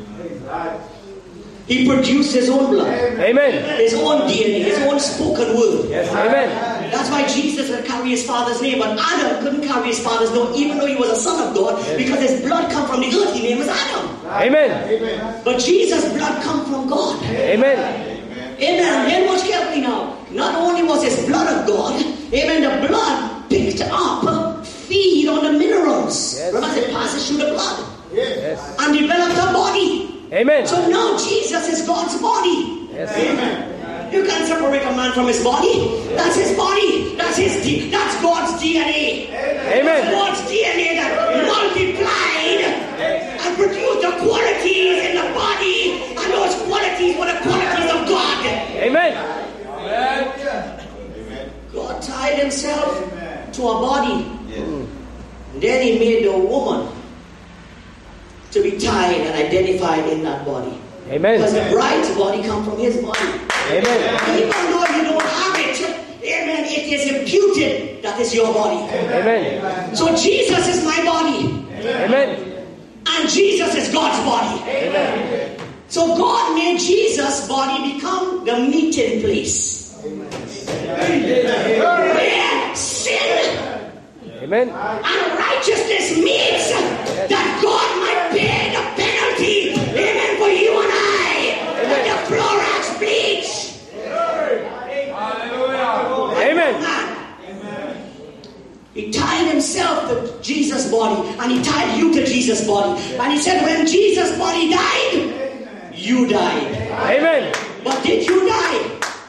He produced his own blood. Amen. His own D N A, his own spoken word. Yes. Amen. That's why Jesus could carry his father's name, but Adam couldn't carry his father's name, even though he was a son of God, Yes. because his blood come from the earth. His name was Adam. Amen. But Jesus' blood come from God. Amen. Amen. Then watch carefully now. Not only was his blood of God, amen, the blood picked up, feed on the minerals. Yes. Remember, it passes through the blood Yes. and developed a body. Amen. So now Jesus is God's body. Yes. You can't separate a man from his body. That's his body. That's his D. That's God's D N A. Amen. That's God's D N A that multiplied and produced the qualities in the body, and those qualities were the qualities of God. Amen. God tied himself to a body. Then he made the woman to be tied and identified in that body. Because the Amen. bride's body comes from his body. Amen. Even though you don't have it, amen, it is imputed that is your body. Amen. So Jesus is my body, Amen. and Jesus is God's body. Amen. So God made Jesus' body become the meeting place where sin Amen. and righteousness meets, that God might pay the penalty, amen, for you and I, and the Florax bleach. Amen. He tied himself to Jesus' body, and he tied you to Jesus' body. And he said, when Jesus' body died, you died. Amen. But did you die?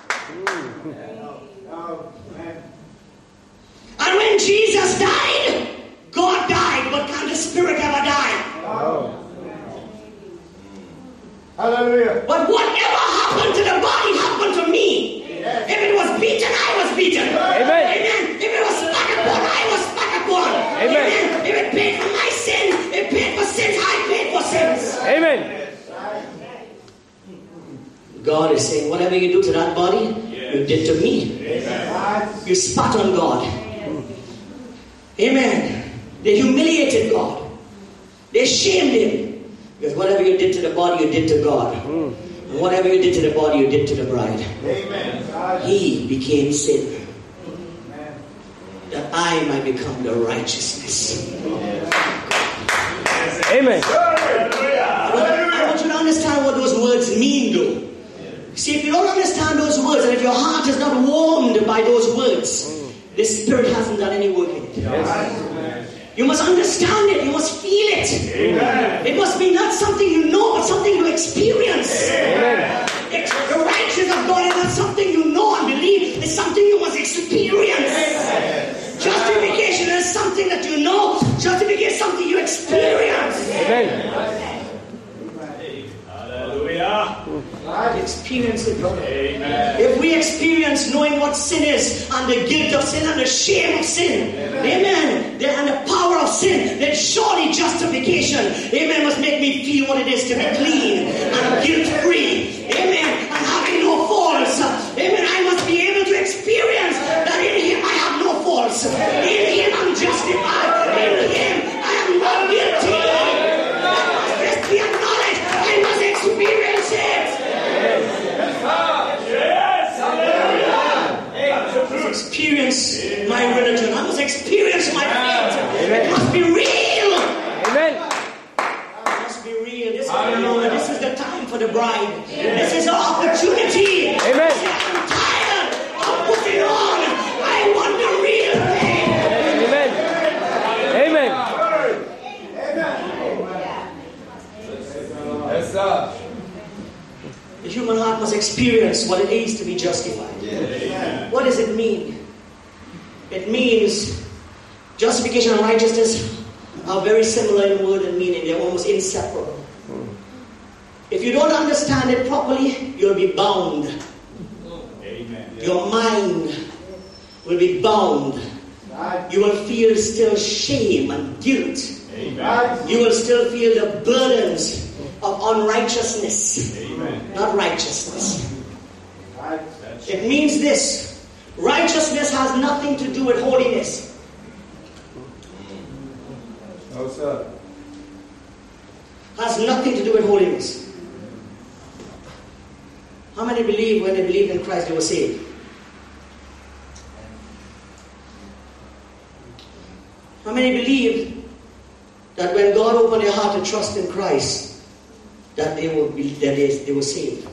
And when Jesus died, God died, but can the spirit ever die? Hallelujah. But whatever happened to the body happened to me. If it was beaten, I was beaten. Amen. Amen. If it was spat upon, I was spat upon. Amen. If it paid for my sin, it paid for sins, I paid for sins. Amen. God is saying, whatever you do to that body, you did to me. You spat on God. Amen. They humiliated God. They shamed him. Because whatever you did to the body, you did to God. And whatever you did to the body, you did to the bride. Amen. He became sin, that I might become the righteousness. Amen. I want you to understand what those words mean, though. See, if you don't understand those words, and if your heart is not warmed by those words, the Spirit hasn't done any work in it. Yes. You must understand it. You must feel it. Amen. It must be not something you know, but something you experience. Amen. It's the righteousness of God is not something you know and believe. It's something you must experience. Justification is something that you know. Justification is something you experience. Amen. Hallelujah. Experience it, brother. Amen. If we experience knowing what sin is, and the guilt of sin, and the shame of sin, amen, then, and the power of sin, then surely justification, amen, must make me feel what it is to be clean and guilt-free, amen, and having no faults, amen. I must be able to experience that in Him I have no faults, in Him I'm justified, in Him I am not guilty. Let's be acknowledged. I must experience it. Experience my religion. I must experience my faith. It must be real. Amen. It must be real. This is the moment. This is the time for the bride. This is the opportunity. Amen. I'm tired of putting on. I want the real thing. Amen. Amen. Yes, sir. The human heart must experience what it is to be justified. What does it mean? It means justification and righteousness are very similar in word and meaning. They're almost inseparable. If you don't understand it properly, you'll be bound. Amen. Your mind will be bound. You will feel still shame and guilt. Amen. You will still feel the burdens of unrighteousness, Amen. not righteousness. It means this. Righteousness has nothing to do with holiness. No, sir. Has nothing to do with holiness. How many believe when they believed in Christ they were saved? How many believe that when God opened their heart to trust in Christ, that they were that they, they were saved?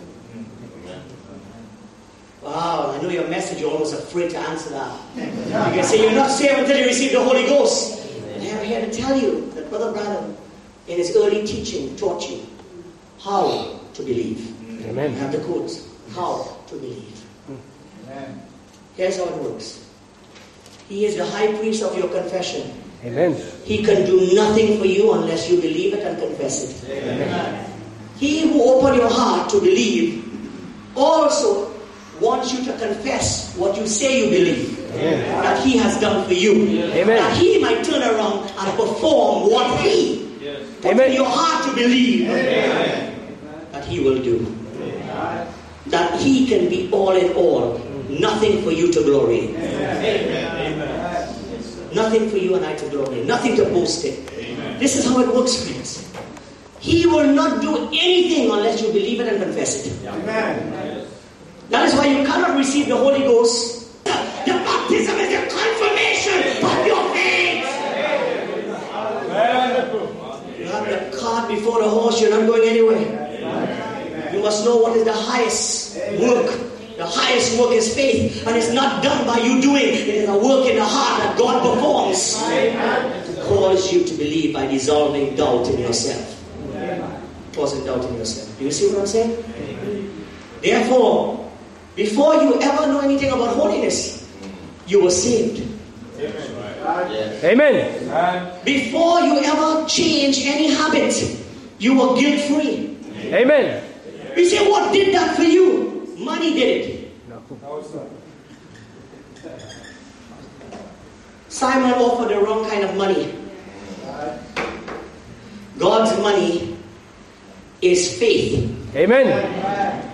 Wow, I know your message, you're almost afraid to answer that. You can say you're not saved until you receive the Holy Ghost. And I'm here to tell you that Brother Branham, in his early teaching, taught you how to believe. Amen. You have the codes. How to believe. Amen. Here's how it works. He is the high priest of your confession. Amen. He can do nothing for you unless you believe it and confess it. Amen. He who opened your heart to believe also wants you to confess what you say you believe. Amen. That He has done for you. Amen. That He might turn around and perform what He put Amen. in your heart to believe. Amen. That He will do. That He can be all in all. Nothing for you to glory in. Amen. Nothing for you and I to glory in. Nothing to boast in. This is how it works, friends. He will not do anything unless you believe it and confess it. Amen. That is why you cannot receive the Holy Ghost. The baptism is the confirmation of your faith. You have the cart before the horse, you're not going anywhere. You must know what is the highest work. The highest work is faith, and it's not done by you doing. It is a work in the heart that God performs. It calls you to believe by dissolving doubt in yourself. Causing doubt in yourself. Do you see what I'm saying? Therefore, before you ever know anything about holiness, you were saved. Amen. Before you ever change any habit, you were guilt-free. Amen. You say, what did that for you? Money did it. No, sir. Simon offered the wrong kind of money. God's money is faith. Amen.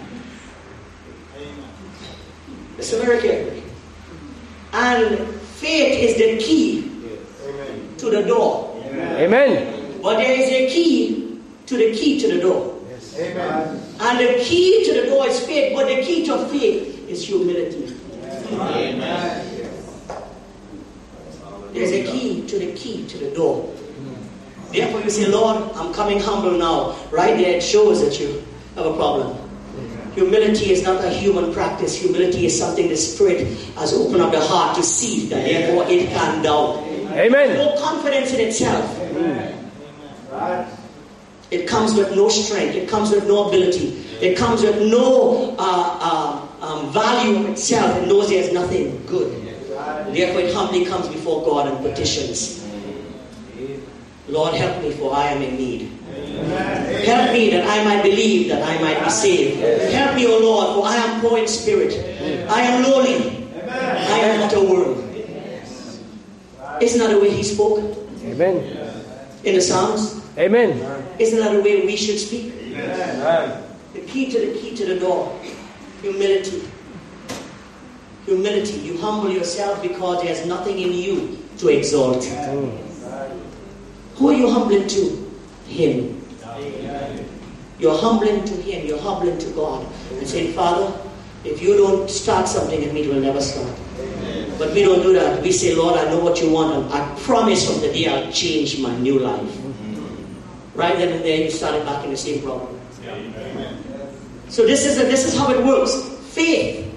Listen very carefully. And faith is the key to the door. Amen. But there is a key to the key to the door. Amen. And the key to the door is faith, but the key to faith is humility. Amen. There's a key to the key to the door. Therefore you say, Lord, I'm coming humble now. Right there it shows that you have a problem. Humility is not a human practice. Humility is something the Spirit has opened up the heart to see, that therefore it can doubt. Amen. No confidence in itself. Right. It comes with no strength. It comes with no ability. It comes with no uh, uh, um, value of itself. It knows there's nothing good. Therefore it humbly comes before God and petitions. Lord, help me, for I am in need. Help me that I might believe, that I might be saved. Help me, O Lord, for I am poor in spirit. I am lowly. I am not a worm. Isn't that the way He spoke Amen. in the Psalms? Amen. Isn't that the way we should speak? Amen. The key to the key to the door. Humility. Humility. You humble yourself because there's nothing in you to exalt. Who are you humbling to? Him. You're humbling to Him. You're humbling to God. And saying, Father, if you don't start something in me, it will never start. But we don't do that. We say, Lord, I know what you want. And I promise from the day I'll change my new life. Right then and there, you started back in the same problem. So this is, a, this is how it works. Faith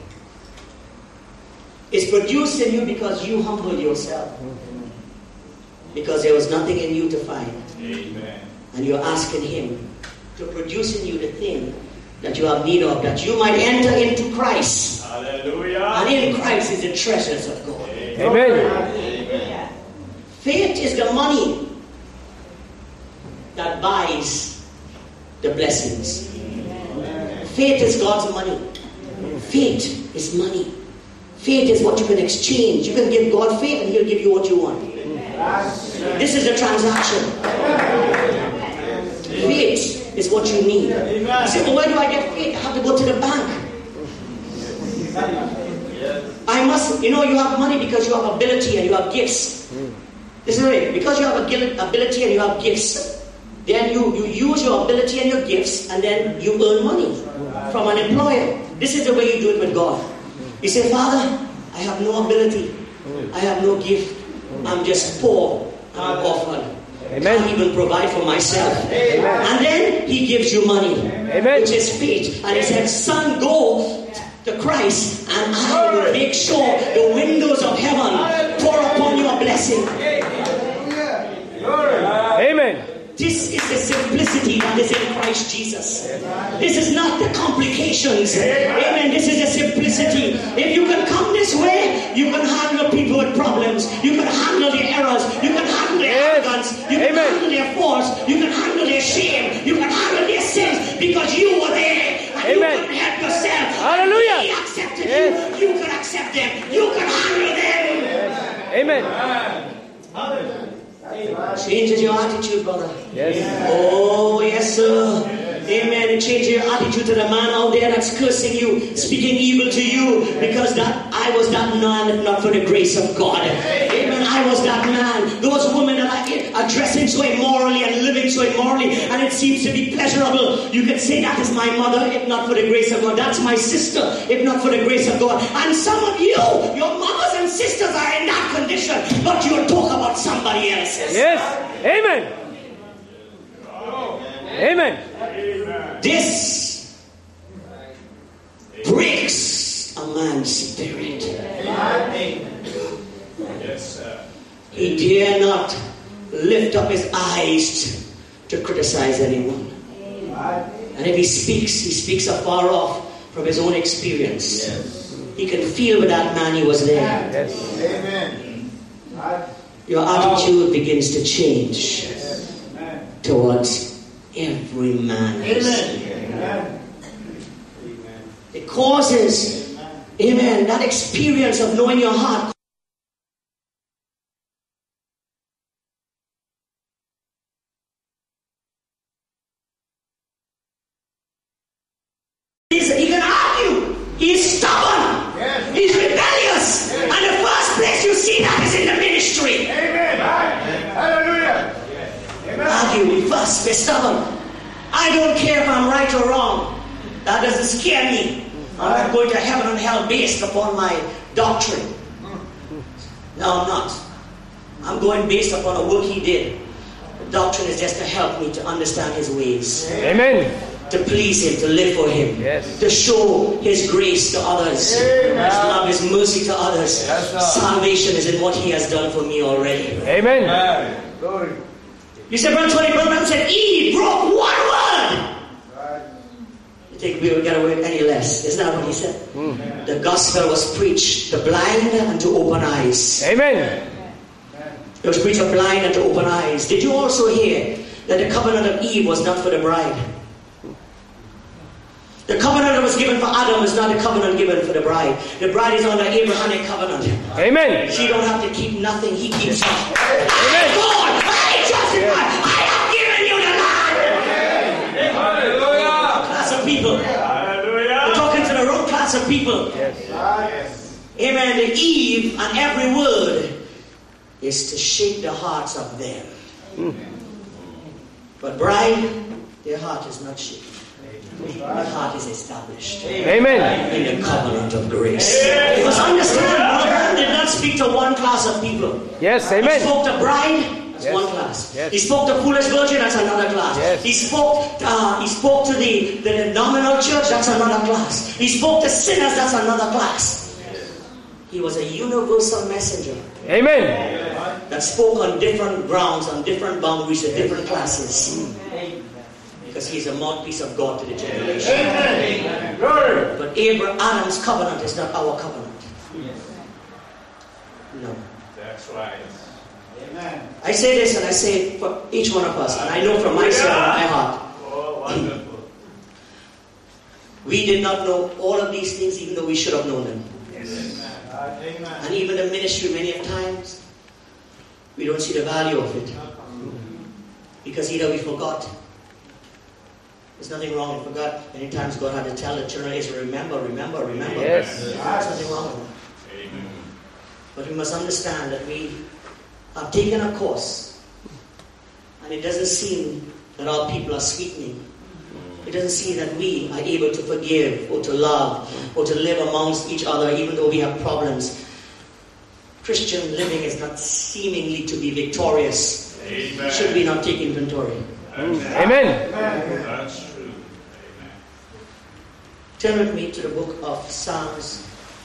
is produced in you because you humbled yourself. Because there was nothing in you to find. Amen. And you're asking Him to produce in you the thing that you have need of, that you might enter into Christ. Hallelujah. And in Christ is the treasures of God. Amen. Amen. Faith is the money that buys the blessings. Faith is God's money. Faith is money. Faith is what you can exchange. You can give God faith and He'll give you what you want. This is a transaction. Faith is what you need. You say, well, where do I get faith? I have to go to the bank. I must, you know, you have money because you have ability and you have gifts. Listen to me. Because you have a gil- ability and you have gifts, then you, you use your ability and your gifts and then you earn money from an employer. This is the way you do it with God. You say, Father, I have no ability. I have no gift. I'm just poor. I'm orphan. I can't even provide for myself. Amen. And then He gives you money, Amen. Which is faith. And He said, son, go to Christ and I will make sure the windows of heaven pour upon your blessing. Amen. This is the simplicity that is in Christ Jesus. This is not the complications. Amen. This is the simplicity. If you can come this way, you can handle people with problems. You can handle their errors. You can handle their arrogance. You can Amen. handle their faults. You can handle their shame. You can handle their sins because you were there. And Amen. you can help yourself. Hallelujah. He accepted Yes. you. You can accept them. You can handle them. Amen. Changes your attitude, brother. Yes. Oh, yes, sir. Amen. It changes your attitude to the man out there that's cursing you, speaking evil to you, because that I was that man if not for the grace of God. Amen. I was that man. Those women that are dressing so immorally and living so immorally, and it seems to be pleasurable. You can say that is my mother if not for the grace of God. That's my sister if not for the grace of God. And some of you, your mothers and sisters are in that condition, but you'll talk about somebody else's. Yes. Amen. Amen. This breaks a man's spirit. Yes, sir. He dare not lift up his eyes to criticize anyone. And if he speaks, he speaks afar off from his own experience. He can feel with that man he was there. Yes. Amen. Your attitude begins to change towards every man. Amen. It causes, amen, that experience of knowing your heart. He's, he can argue. He's stubborn. Yes. He's rebellious. Yes. And the first place you see that is in the ministry. Amen. Hallelujah. Amen. Argue first. They're stubborn. I don't care if I'm right or wrong. That doesn't scare me. I'm not going to heaven and hell based upon my doctrine. No, I'm not. I'm going based upon a work He did. The doctrine is just to help me to understand His ways. Amen. To please Him, to live for Him. Yes. To show His grace to others. His love, His mercy to others. Yes, Salvation is in what He has done for me already. Amen. Glory. You said, Brother Tony, Brother Branham said, Eve broke one word. You think we would get away with any less? Isn't that what he said? Mm. The gospel was preached to blind and to open eyes. Amen. It was preached to blind and to open eyes. Did you also hear that the covenant of Eve was not for the bride? The covenant that was given for Adam is not the covenant given for the bride. The bride is under Abrahamic covenant. Amen. She don't have to keep nothing. He keeps her. Amen. God, I justify. I have given you the land. Hallelujah. Class of people. Hallelujah. We're talking to the wrong class of people. Yes. Amen. The Eve and every word is to shake the hearts of them. Mm. But bride, their heart is not shaken. Their heart is established. Amen. In the covenant of grace. Because understand, Brother Branham did not speak to one class of people. Yes. He Amen. spoke to bride, that's Yes. one class. Yes. He spoke to foolish virgin, that's another class. Yes. He spoke uh, he spoke to the, the nominal church, that's another class. He spoke to sinners, that's another class. He was a universal messenger Amen. that spoke on different grounds, on different boundaries, to different classes. Because he's a mouthpiece of God to the generation. Amen. Glory. But Abraham, Adam's covenant is not our covenant. No. That's right. Amen. I say this and I say it for each one of us, and I know from myself and my heart. Oh, wonderful. We did not know all of these things even though we should have known them. Amen. And even the ministry many of times, we don't see the value of it. Because either we forgot There's nothing wrong. I forgot many times God had to tell the children of Israel, remember, remember, remember. Yes. There's nothing wrong with that. Amen. But we must understand that we have taken a course, and it doesn't seem that our people are sweetening. It doesn't seem that we are able to forgive or to love or to live amongst each other even though we have problems. Christian living is not seemingly to be victorious. Amen. Should we not take inventory? Amen. That's true. Amen. Turn with me to the book of Psalms.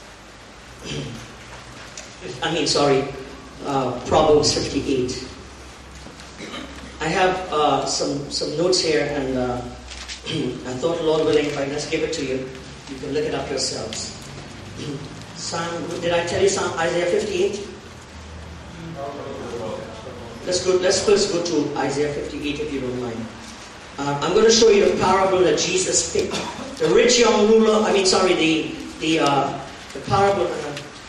I mean, sorry, uh, Proverbs fifty-eight. I have uh, some some notes here, and uh, I thought, Lord willing, if I just give it to you, you can look it up yourselves. Psalm, did I tell you Psalm Isaiah fifty-eight? Let's go. Let's first go to Isaiah fifty-eight, if you don't mind. Uh, I'm going to show you the parable that Jesus picked. The rich young ruler. I mean, sorry, the the uh, the parable. Uh,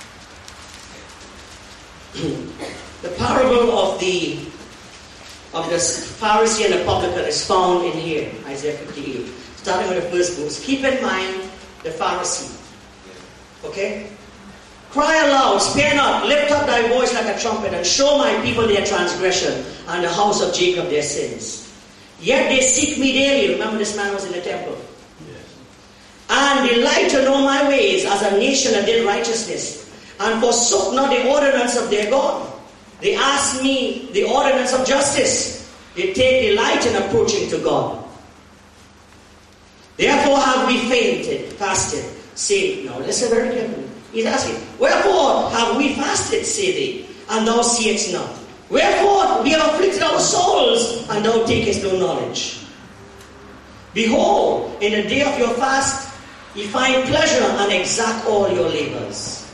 the parable of the of the Pharisee and the publican is found in here, Isaiah fifty-eight. Starting with the first verse. Keep in mind the Pharisee. Okay? Cry aloud, spare not, lift up thy voice like a trumpet, and show my people their transgression, and the house of Jacob their sins. Yet they seek me daily. Remember, this man was in the temple. And delight to know my ways, as a nation that did righteousness, and forsook not the ordinance of their God. They ask me the ordinance of justice. They take delight in approaching to God. Therefore have we fainted, fasted, say, now listen very carefully. He's asking, wherefore have we fasted, say they, and thou seest not? Wherefore we have afflicted our souls, and thou takest no knowledge? Behold, in the day of your fast, ye find pleasure and exact all your labors.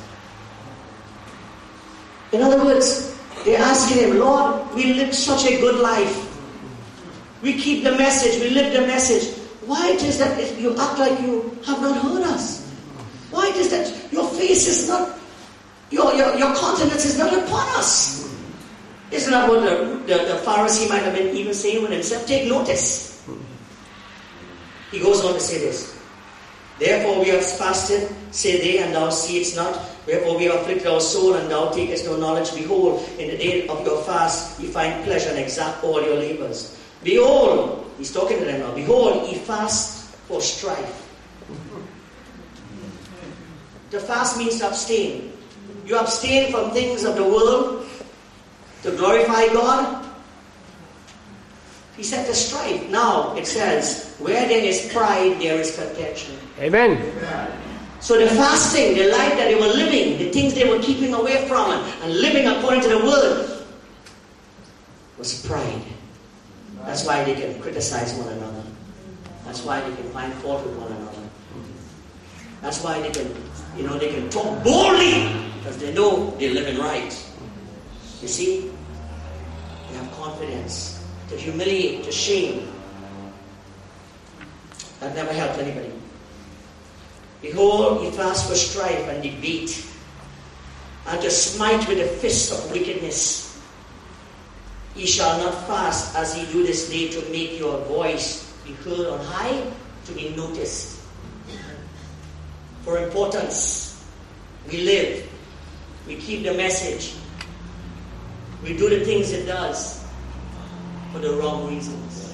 In other words, they're asking him, Lord, we lived such a good life. We keep the message, we live the message. Why it is that you act like you have not heard us? Why it is that your face is not, your, your, your countenance is not upon us? Isn't that what the, the, the Pharisee might have been even saying with himself? Take notice. He goes on to say this. Therefore we have fasted, say they, and thou seest not. Wherefore we have afflicted our soul, and thou takest no knowledge. Behold, in the day of your fast, ye find pleasure and exact all your labors. Behold, he's talking to them now. Behold, ye fast for strife. To fast means to abstain. You abstain from things of the world to glorify God. He said to strife. Now it says, where there is pride, there is contention. Amen. So the fasting, the life that they were living, the things they were keeping away from and, and living according to the word, was pride. That's why they can criticize one another. That's why they can find fault with one another. That's why they can, you know, they can talk boldly because they know they're living right. You see, they have confidence. To humiliate, to shame. That never helped anybody. Behold, ye fast for strife and debate, and to smite with the fist of wickedness. Ye shall not fast as ye do this day to make your voice be heard on high, to be noticed. For importance, we live, we keep the message, we do the things it does for the wrong reasons.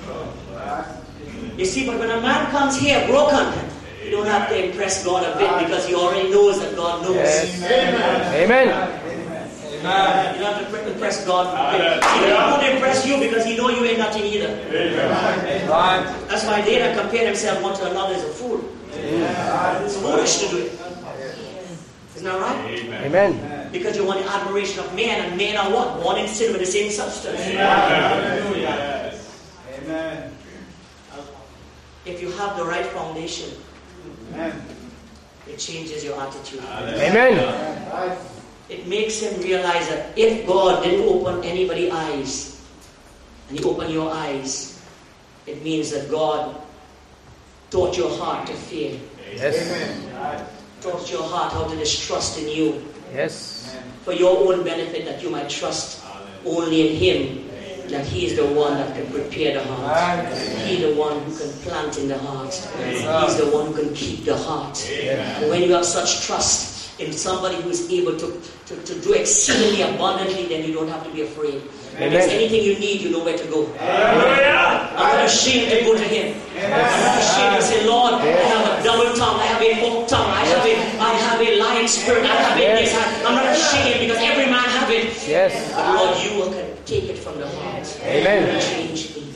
You see, but when a man comes here broken, you don't have to impress God a bit because he already knows that God knows. Yes. Amen. Amen. You don't have to impress God a bit. He won't impress you because he knows you ain't nothing either. Amen. That's why they that compare themselves one to another is a fool. Amen. It's foolish to do it. Isn't that right? Amen. Amen. Because you want the admiration of man, and men are what? Born in sin with the same substance. Amen. Yes. Amen. If you have the right foundation, Amen. it changes your attitude. Amen. It makes him realize that if God didn't open anybody's eyes, and he opened your eyes, it means that God taught your heart to fear. Yes. Amen. Taught your heart how to distrust in you. Yes. For your own benefit, that you might trust only in him that He is the one that can prepare the heart. He is the one who can plant in the heart. He is the one who can keep the heart. And when you have such trust in somebody who is able to, to, to do exceedingly abundantly, then you don't have to be afraid. If there's anything you need, you know where to go. I'm not ashamed to go to Him. I'm not ashamed to say, Lord, I have a double tongue, I have a forked tongue, I have a, I have a lying spirit, I have a this. I'm not ashamed because every man have it. Yes. But Lord, you can take it from the heart. Amen. And change me.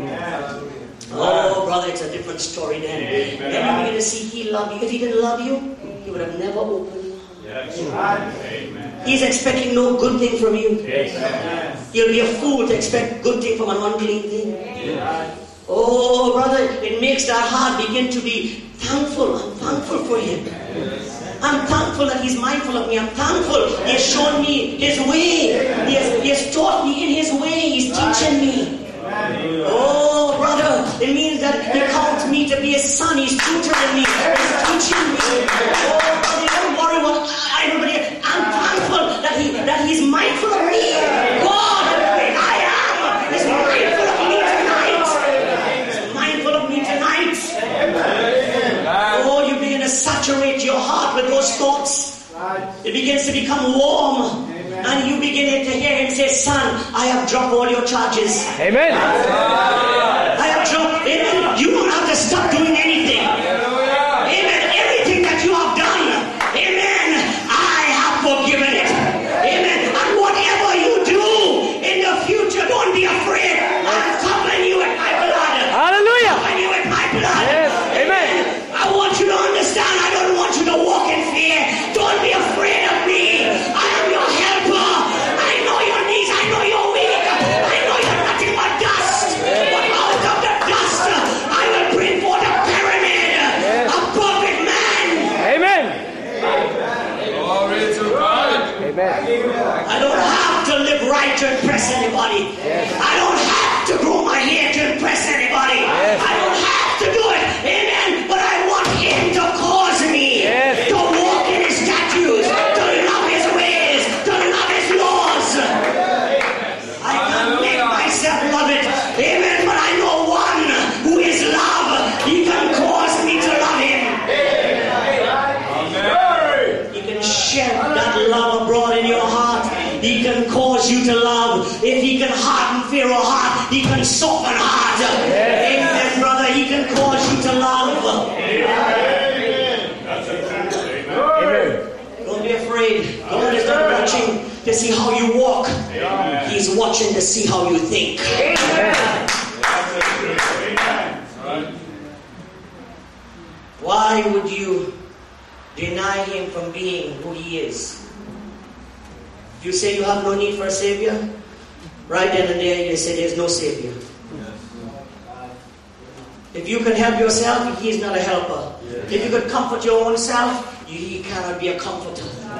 Oh, brother, it's a different story then. Then you begin to see He loved you. If He didn't love you, He would have never opened your heart. Amen. He's expecting no good thing from you. Amen. You'll be a fool to expect good thing from an unclean thing. Oh, brother, it makes that heart begin to be thankful. I'm thankful for Him. I'm thankful that He's mindful of me. I'm thankful He has shown me His way. He has, he has taught me in His way. He's teaching me. Oh, brother, it means that He counts me to be His son. He's tutoring me. He's teaching me. Oh, brother, don't worry what everybody. I'm thankful that He that He's mindful of me. God, the great I am, is mindful of me tonight. He's mindful of me tonight. Oh, you begin to saturate your heart with those thoughts. It begins to become warm. And you begin to hear Him say, son, I have dropped all your charges. Amen. I have dropped. Amen. You don't have to stop doing anything. Amen. Everything that you have done. Amen. I have forgiven it. Amen. And whatever you do in the future, don't be afraid. I'm covering you with my blood. Hallelujah. Covering you with my blood. Yes. Amen. I want you to understand. I don't want you to walk in fear. Don't be afraid of me. I am your helper. I know your needs. I know you're weak. I know you're nothing but dust. But out of the dust, I will bring forth a pyramid, a perfect man. Amen. Glory to God. Amen. I don't have to live right to impress anybody. I don't have to grow my hair to impress anybody. I don't have to do it. Amen. But I want Him to cause me Yes. to walk in His statutes, to love His ways, to love His laws. I can make myself love it. Amen. But I know one who is love. He can cause me to love Him. He can shed that love abroad in your heart. He can cause you to love. If He can harden Pharaoh's heart, He can soften heart. Amen, brother. He can cause you to love. Amen. Don't be afraid. God is not watching to see how you walk. He's watching to see how you think. Why would you deny Him from being who He is? You say you have no need for a Savior? Right then and there you say there's no Savior. If you can help yourself, He is not a helper. If you could comfort your own self, He cannot be a comforter.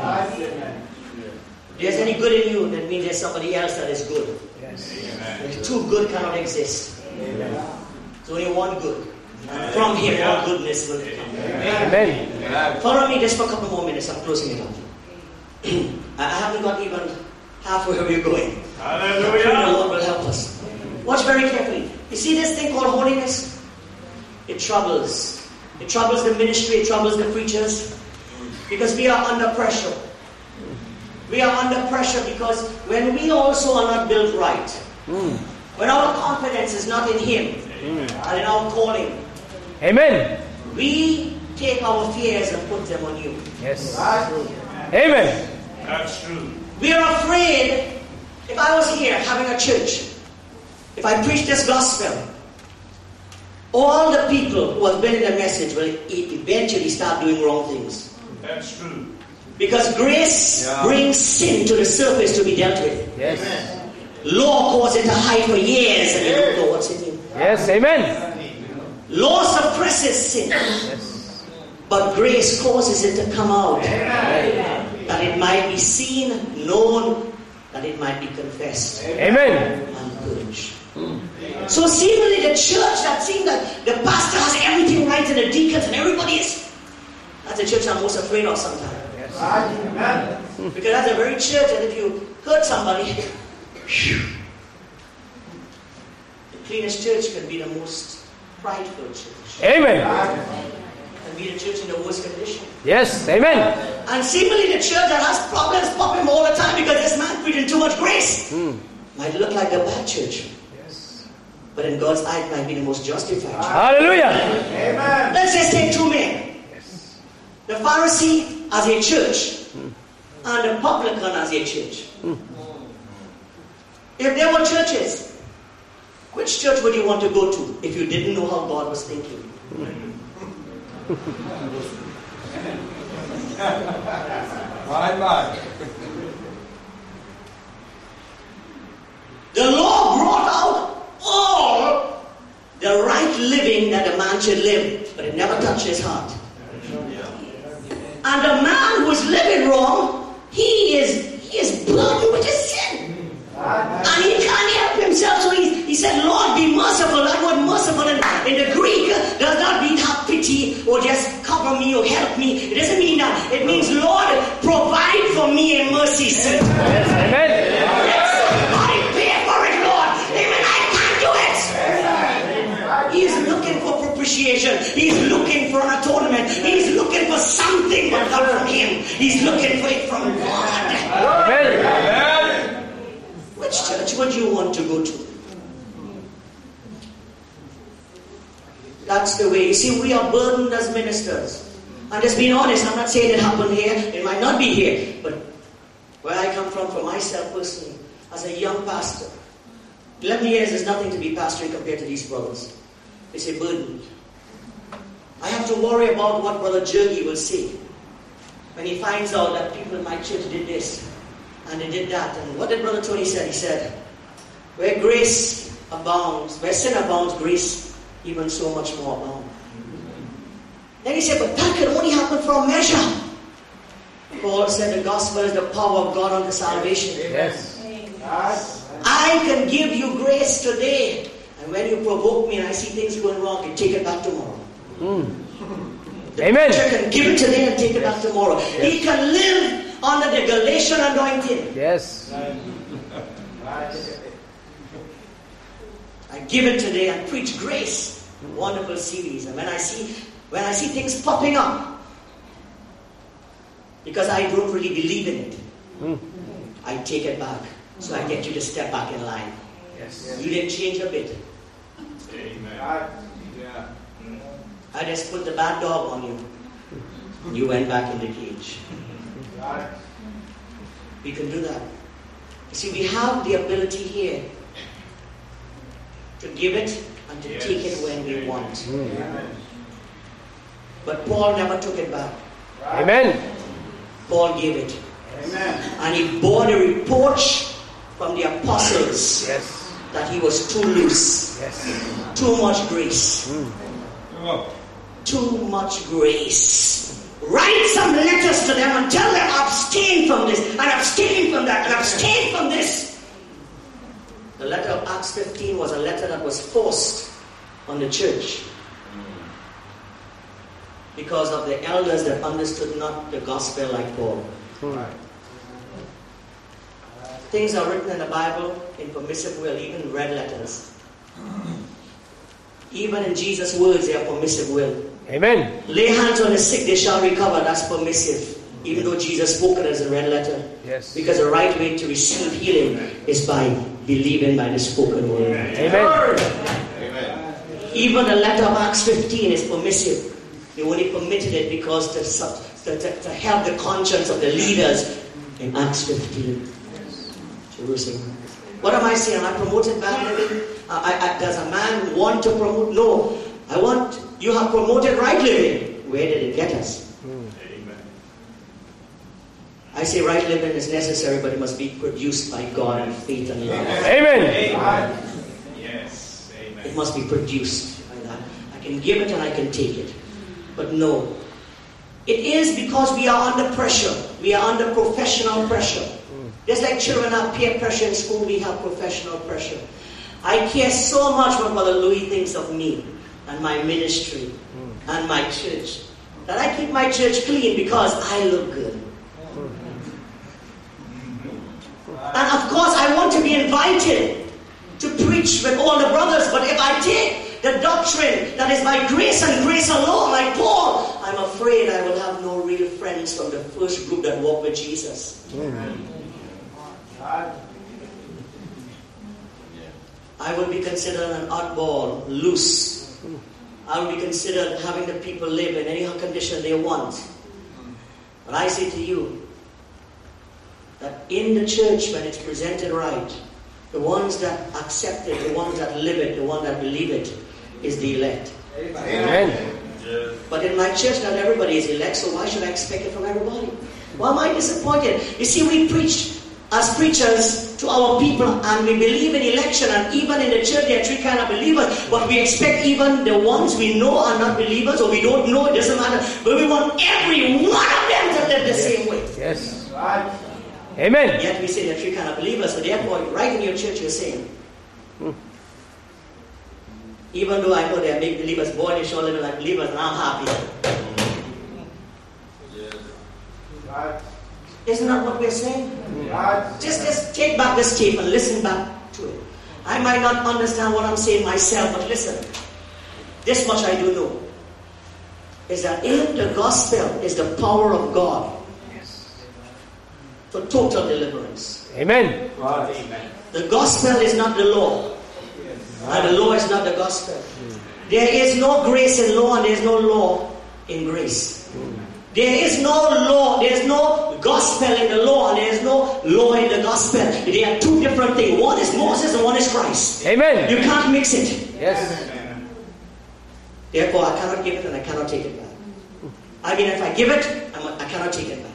If there's any good in you, that means there's somebody else that is good. Yes. Two good cannot exist. There's only one good. From Him, all goodness will come. Amen. Follow me just for a couple more minutes. I'm closing it up. I haven't got even halfway where we're going. Hallelujah. The Lord will help us. Watch very carefully. You see this thing called holiness? It troubles. It troubles the ministry. It troubles the preachers. Because we are under pressure. We are under pressure because when we also are not built right, Mm. when our confidence is not in Him and in our calling, Amen. we take our fears and put them on you. Yes. Amen. That's true. We are afraid. If I was here having a church, if I preach this gospel, all the people who have been in the message will eventually start doing wrong things. That's true. Because grace Yeah. brings sin to the surface to be dealt with. Yes. Law causes it to hide for years and you don't know what's in you. Yes. Amen. Law suppresses sin. Yes. But grace causes it to come out. That it might be seen, known, that it might be confessed. Amen. And purged. So seemingly the church that seems that the pastor has everything right and the deacons and everybody is, that's the church I'm most afraid of sometimes. Yes. Because that's a very church that if you hurt somebody, cleanest church can be the most prideful church. Amen. Can be the church in the worst condition. Yes. Amen. And seemingly the church that has problems popping all the time because this man preaching too much grace Mm. might look like a bad church. But in God's eye, it might be the most justified church. Hallelujah. Amen. Let's just take two men. The Pharisee as a church and the publican as a church. If there were churches, which church would you want to go to if you didn't know how God was thinking? Right, right. The law brought out all the right living that a man should live, but it never touched his heart. And the man who is living wrong, he is he is burdened with his sin. And he can't help himself, so he, he said, Lord, be merciful. That word merciful in, in the Greek does not mean have pity or just cover me or help me. It doesn't mean that. It means, Lord, provide for me in mercy. Yes. Amen. Let somebody pay for it, Lord. Amen. I can't do it. He's looking for propitiation. He's looking for atonement. He's looking for something to come from him. He's looking for it from God. Amen. Which church would you want to go to? That's the way. You see, we are burdened as ministers. And just being honest, I'm not saying it happened here. It might not be here. But where I come from, for myself personally, as a young pastor, eleven years is nothing to be pastoring compared to these brothers. They say burdened. I have to worry about what Brother Jergy will say when he finds out that people in my church did this and they did that. And what did Brother Tony say? He said, where grace abounds, where sin abounds, grace even so much more abounds. Then he said, but that can only happen for a measure. Paul said the gospel is the power of God unto salvation. Yes. I can give you grace today, and when you provoke me and I see things going wrong, you take it back tomorrow. Mm. The Amen. preacher can give it today and take it back tomorrow. Yes. He can live under the Galatian anointing. Yes. I give it today and preach grace. Wonderful series. And when I see when I see things popping up, because I don't really believe in it, Mm. I take it back. So I get you to step back in line. Yes. You didn't change a bit. Amen. Yeah. I just put the bad dog on you. You went back in the cage. We can do that. You see, we have the ability here to give it and to Yes. take it when we Amen. want. Mm. But Paul never took it back. Amen. Paul gave it. Amen. And he bore the reproach from the apostles Yes. that he was too loose. Yes. Too much grace. Mm. Come on. Too much grace. Write some letters to them and tell them abstain from this and abstain from that and abstain from this. The letter of Acts fifteen was a letter that was forced on the church because of the elders that understood not the gospel like Paul. Mm. Things are written in the Bible in permissive will, even red letters. Even in Jesus' words, they are permissive will. Amen. Lay hands on the sick, they shall recover. That's permissive. Even though Jesus spoke it as a red letter. Yes. Because the right way to receive healing is by believing by the spoken word. Amen. Amen. Even the letter of Acts fifteen is permissive. They only permitted it because to, to, to, to help the conscience of the leaders in Acts fifteen. Jerusalem. What am I saying? Am I promoting bad living? Uh, I, I, does a man want to promote? No. I want, you have promoted right living. Where did it get us? Amen. I say right living is necessary, but it must be produced by God and faith and love. Amen. Amen. Yes. Amen. It must be produced by that. I can give it and I can take it. But no. It is because we are under pressure. We are under professional pressure. Just like children have peer pressure in school, we have professional pressure. I care so much what Brother Louis thinks of me and my ministry and my church that I keep my church clean because I look good. And of course, I want to be invited to preach preach with all the brothers, but if I take the doctrine that is by grace and grace alone, like Paul, I'm afraid I will have no real friends from the first group that walked with Jesus. Amen. I will be considered an oddball, loose. I will be considered having the people live in any condition they want. But I say to you that in the church, when it's presented right, the ones that accept it, the ones that live it, the ones that believe it, is the elect. Amen. But in my church, not everybody is elect, so why should I expect it from everybody? Why am I disappointed? You see, we preach as preachers to our people, and we believe in election, and even in the church there are three kind of believers, but we expect even the ones we know are not believers, or we don't know, it doesn't matter, but we want every one of them to live the same way. Yes. Amen. Yet we say there are three kind of believers, so therefore right in your church you're saying, Hmm. even though I know there are big believers, boy, they sure live like believers, and I'm happy. Isn't that what we're saying? Just, just take back this tape and listen back to it. I might not understand what I'm saying myself, but listen. This much I do know. Is that in the gospel is the power of God for total deliverance. Amen. The gospel is not the law. And the law is not the gospel. There is no grace in law, and there is no law in grace. There is no law, there is no gospel in the law, and there is no law in the gospel. They are two different things. One is Moses and one is Christ. Amen. You can't mix it. Yes. Therefore, I cannot give it and I cannot take it back. I mean, if I give it, I'm, I cannot take it back.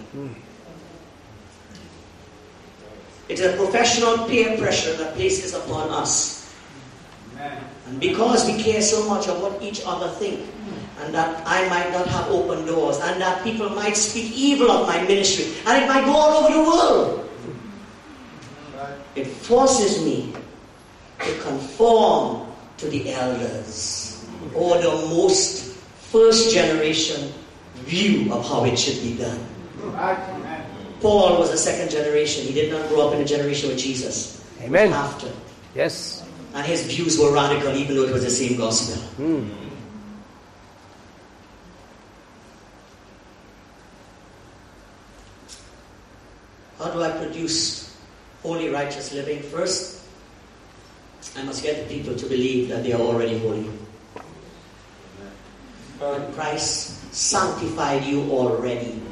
It is a professional peer pressure that places upon us. And because we care so much of what each other think, and that I might not have open doors, and that people might speak evil of my ministry, and it might go all over the world, it forces me to conform to the elders, or the most first generation view of how it should be done. Paul was a second generation. He did not grow up in a generation with Jesus. Amen. After. Yes. And his views were radical, even though it was the same gospel. Hmm. How do I produce holy, righteous living? First, I must get the people to believe that they are already holy. And Christ sanctified you already.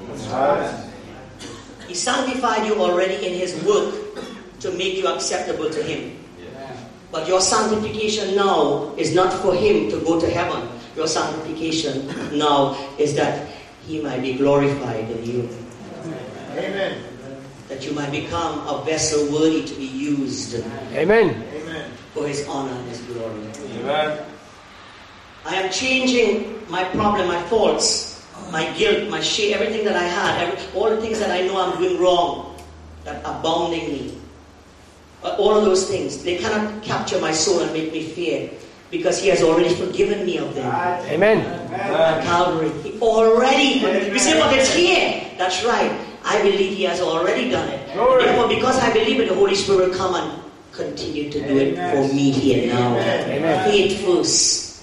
He sanctified you already in His work to make you acceptable to Him. But your sanctification now is not for Him to go to heaven. Your sanctification now is that He might be glorified in you. Amen. That you might become a vessel worthy to be used Amen. for His honor and His glory. Amen. I am changing my problem, my faults, my guilt, my shame, everything that I had, every, all the things that I know I'm doing wrong, that are bounding me. Uh, all of those things, they cannot capture my soul and make me fear, because He has already forgiven me of them. Amen. At Calvary. He already, you say, but it's here. That's right. I believe He has already done it. Therefore, because I believe it, the Holy Spirit will come and continue to do it for me here now. Amen. Faith first.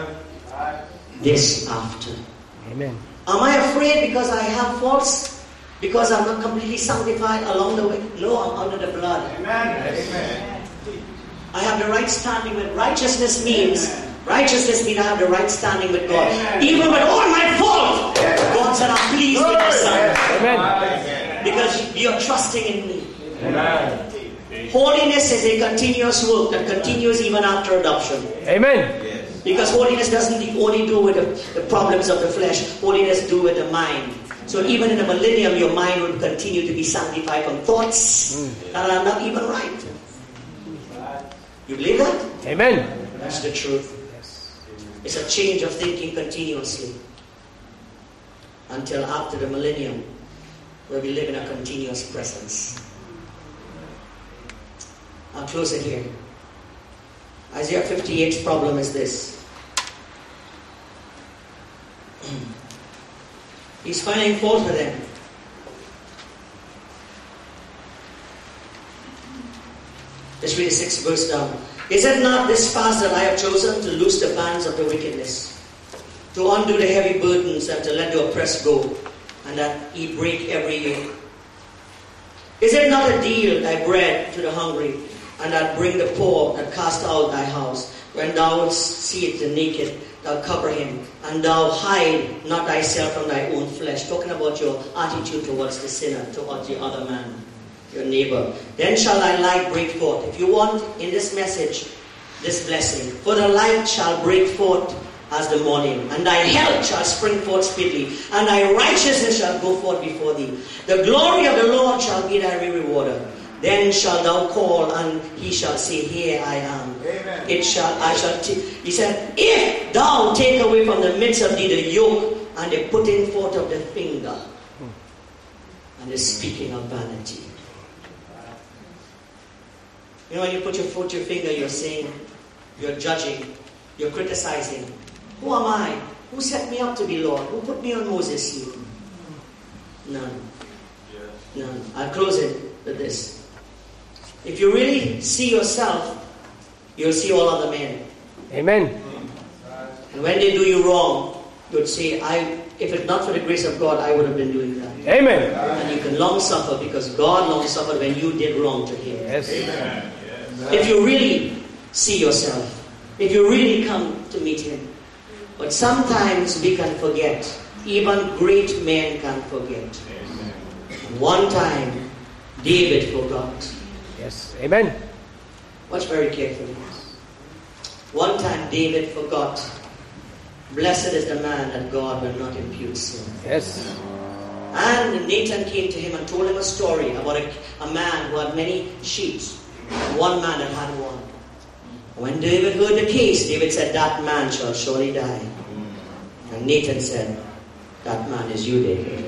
This after. Amen. Am I afraid because I have faults? Because I'm not completely sanctified along the way? No, I'm under the blood. Amen. I have the right standing with righteousness means righteousness means I have the right standing with God. Amen. Even with all my fault, God said, I'm pleased with my son. Amen. Because you're trusting in me. Amen. Holiness is a continuous work that continues even after adoption. Amen. Because holiness doesn't only do with the, the problems of the flesh. Holiness do with the mind. So even in the millennium, your mind will continue to be sanctified from thoughts mm. that are not even right. You believe that? Amen. That's the truth. It's a change of thinking continuously until after the millennium, where we live in a continuous presence. I'll close it here. Isaiah fifty-eight's problem is this. He's finding fault with them. Let's read the sixth verse down. Is it not this fast that I have chosen to loose the bands of the wickedness, to undo the heavy burdens, and to let the oppressed go, and that he break every yoke? Is it not a deal thy bread to the hungry, and that bring the poor, that cast out thy house? When thou seest the naked, thou cover him, and thou hide not thyself from thy own flesh. Talking about your attitude towards the sinner, towards the other man, your neighbor. Then shall thy light break forth. If you want in this message, this blessing, for the light shall break forth as the morning, and thy health shall spring forth speedily, and thy righteousness shall go forth before thee. The glory of the Lord shall be thy rewarder. Then shalt thou call, and he shall say, Here I am. Amen. It shall, I shall. T- he said, If thou take away from the midst of thee the yoke and the putting forth of the finger, and the speaking of vanity. You know, when you put your foot, your finger, you're saying, you're judging, you're criticizing. Who am I? Who set me up to be Lord? Who put me on Moses' seat? None. None. I'll close it with this. If you really see yourself, you'll see all other men. Amen. And when they do you wrong, you'd say, I, if it's not for the grace of God, I would have been doing that. Amen. And you can long suffer because God long suffered when you did wrong to Him. Yes. Amen. If you really see yourself, if you really come to meet Him. But sometimes we can forget. Even great men can forget. One time, David forgot. Yes. Amen. Watch very carefully. One time, David forgot. Blessed is the man that God will not impute sin. Yes. And Nathan came to him and told him a story about a, a man who had many sheep. One man that had one. When David heard the case, David said, That man shall surely die. And Nathan said, That man is you, David.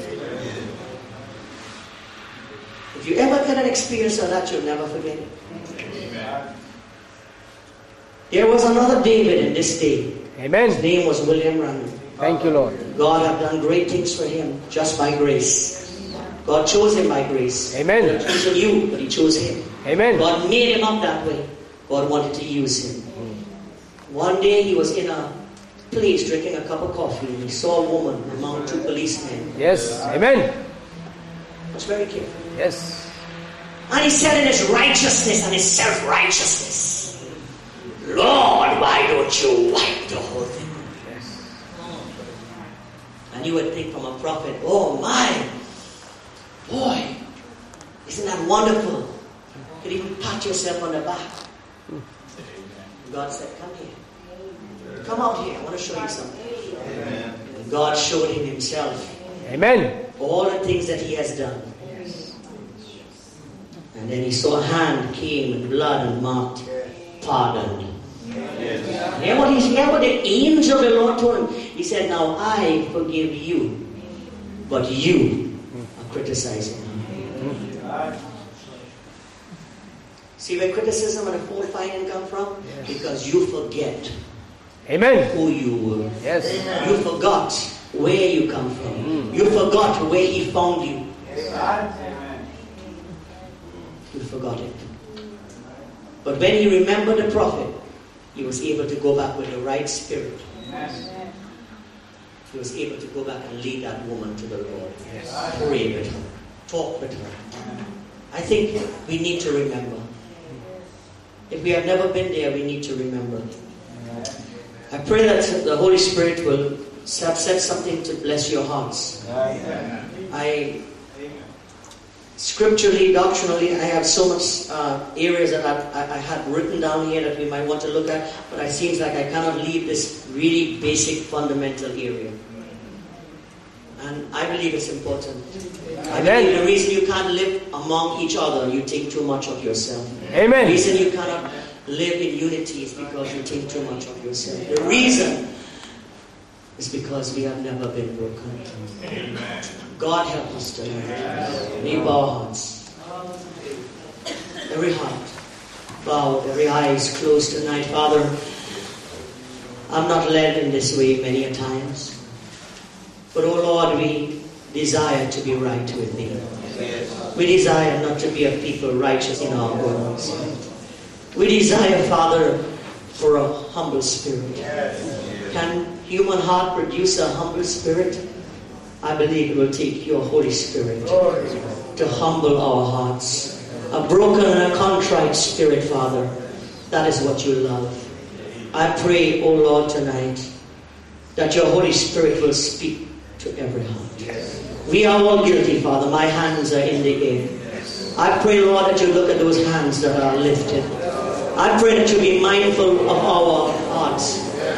If you ever get an experience of that, you'll never forget it. Amen. There was another David in this day. Amen. His name was William Randall. Thank you, Lord. God had done great things for him just by grace. God chose him by grace. Amen. He chose you, but He chose him. Amen. God made him up that way. God wanted to use him. One day he was in a place drinking a cup of coffee and he saw a woman among two policemen. Yes. Amen. Was very careful. Yes. And he said in his righteousness and his self-righteousness, Lord, why don't you wipe the whole thing? Yes. And you would think from a prophet, oh my, boy, isn't that wonderful? You could even pat yourself on the back. God said, come here. Come out here. I want to show you something. Amen. And God showed him himself. Amen. All the things that he has done. And then he saw a hand came and blood and marked, pardoned. Yes. Hear what, he, hear what the angel of the Lord told him. He said, now I forgive you, but you are criticizing me. See where criticism and the fault finding come from? Yes. Because you forget Amen. who you were. Yes. You forgot where you come from. Mm. You forgot where He found you. Amen. You forgot it. But when he remembered the prophet, he was able to go back with the right spirit. Amen. He was able to go back and lead that woman to the Lord. Yes. Pray with her. Talk with her. I think we need to remember. If we have never been there, we need to remember. I pray that the Holy Spirit will have said something to bless your hearts. I, scripturally, doctrinally, I have so much uh, areas that I, I had written down here that we might want to look at, but it seems like I cannot leave this really basic, fundamental area. And I believe it's important. I believe the reason you can't live among each other, you think too much of yourself. Amen. The reason you cannot live in unity is because you think too much of yourself. The reason is because we have never been broken. Amen. God help us tonight. We bow our hearts. Every heart bowed, every eye is closed tonight. Father, I'm not led in this way many a times. But oh Lord, we desire to be right with Thee. We desire not to be a people righteous in our words. We desire, Father, for a humble spirit. Can human heart produce a humble spirit? I believe it will take your Holy Spirit to humble our hearts. A broken and a contrite spirit, Father. That is what you love. I pray, O Lord, tonight, that your Holy Spirit will speak to every heart. We are all guilty, Father. My hands are in the air. I pray, Lord, that you look at those hands that are lifted. I pray that you be mindful of our hearts.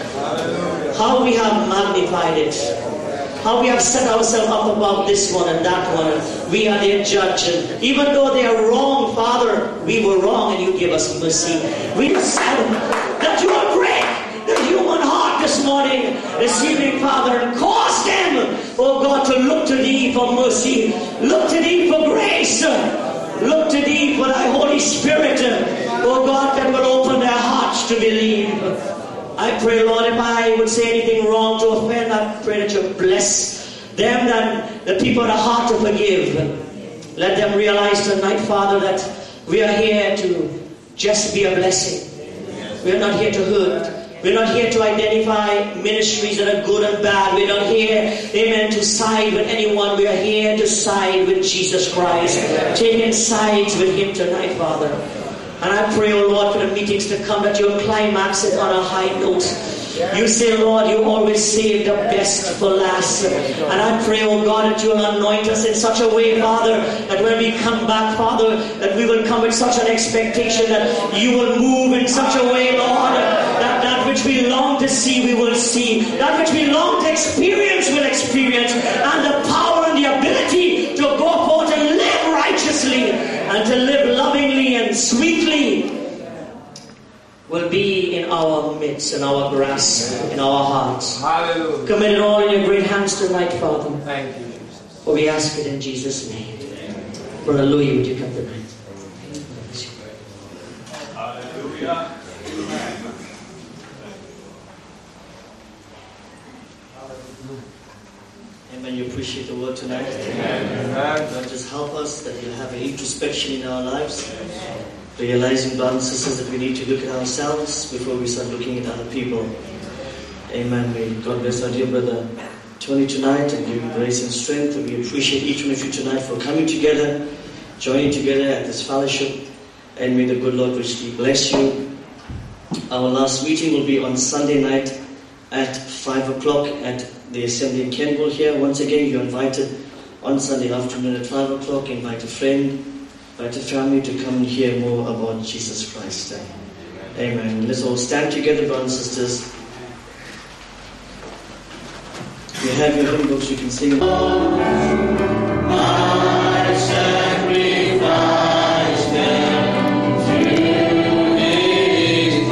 How we have magnified it. How we have set ourselves up above this one and that one. And we are their judge. And even though they are wrong, Father, we were wrong and you give us mercy. We said that you will break the human heart this morning, this evening, Father, and cause them, oh God, to look to thee for mercy. Look to thee for grace. Look to thee for thy Holy Spirit, oh God, that will open their hearts to believe. I pray, Lord, if I would say anything wrong to offend, I pray that you bless them, that the people of the heart to forgive. Let them realize tonight, Father, that we are here to just be a blessing. We are not here to hurt. We're not here to identify ministries that are good and bad. We're not here, amen, to side with anyone. We are here to side with Jesus Christ. Taking sides with him tonight, Father. And I pray, oh Lord, for the meetings to come, that you'll climax it on a high note. You say, Lord, you always save the best for last. And I pray, oh God, that you'll anoint us in such a way, Father, that when we come back, Father, that we will come with such an expectation that you will move in such a way, Lord, that that which we long to see, we will see. That which we long to experience, we'll experience. And the power and the ability to go forth and live righteously and to live lovingly and sweetly will be in our midst, in our grasp, in our hearts. Hallelujah. Commit it all in your great hands tonight, Father. Thank you, Jesus. For we ask it in Jesus' name. Brother Louis, would you come tonight? Hallelujah. Amen. You appreciate the word tonight. Amen. God, just help us that you'll have an introspection in our lives. Realizing, brothers and sisters, that we need to look at ourselves before we start looking at other people. Amen. May God bless our dear brother Tony tonight and give him grace and strength. And we appreciate each one of you tonight for coming together, joining together at this fellowship. And may the good Lord richly bless you. Our last meeting will be on Sunday night at five o'clock at the assembly in Kenville here. Once again, you're invited on Sunday afternoon at five o'clock. Invite a friend. Invite a family to come and hear more about Jesus Christ. Amen. Let's all stand together, brothers and sisters. If you have your hymn books, you can sing. My sacrifice them to His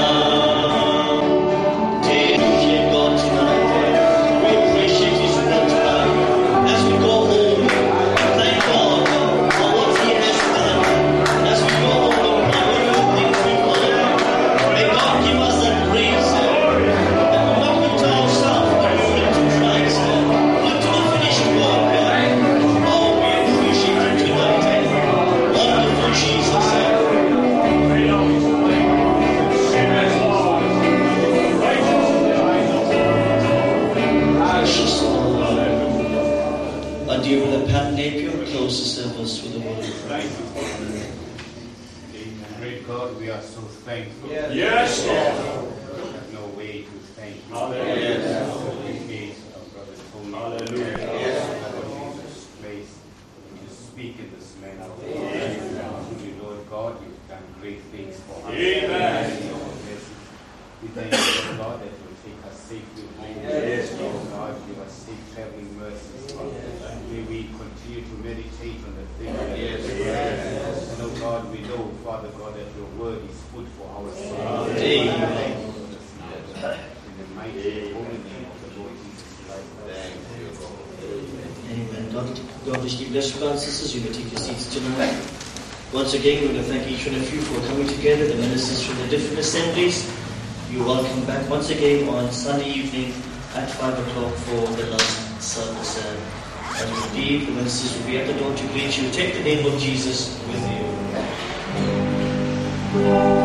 love. Take God tonight. We appreciate His love tonight. As we go home, thank God for what He has done. As we go home, what good things we've done. May God give us that grace. That we not look to ourselves, but we look to Christ. Look to the finished work. Oh, we appreciate Him tonight. Wonderful Jesus. Precious Lord. Our dear brother Pat Napier, close the service with a word of prayer. Great God, we are so thankful. Yes, Lord. We have no way to thank you. Hallelujah. Hallelujah. Hallelujah. Jesus, place to speak in this manner. Truly, Lord God, you've done great things for us. Amen. We thank you, Lord God, that you will take us safely home. Yes, Lord. God, give us safe traveling mercies. May we continue to meditate on the things that Yes. you yes. And oh God, we know, Father God, that your word is food for our soul. Amen. Thank you for this night. In the mighty holy name of the Lord Jesus Christ. Thank you, Lord. Amen. God, God richly bless you, brothers and sisters. You may take your seats tonight. Once again, we want to thank each one of you for coming together, the ministers from the different assemblies. You're welcome back once again on Sunday evening at five o'clock for the last service. And indeed, the ministers will be at the door to greet you. Take the name of Jesus with you.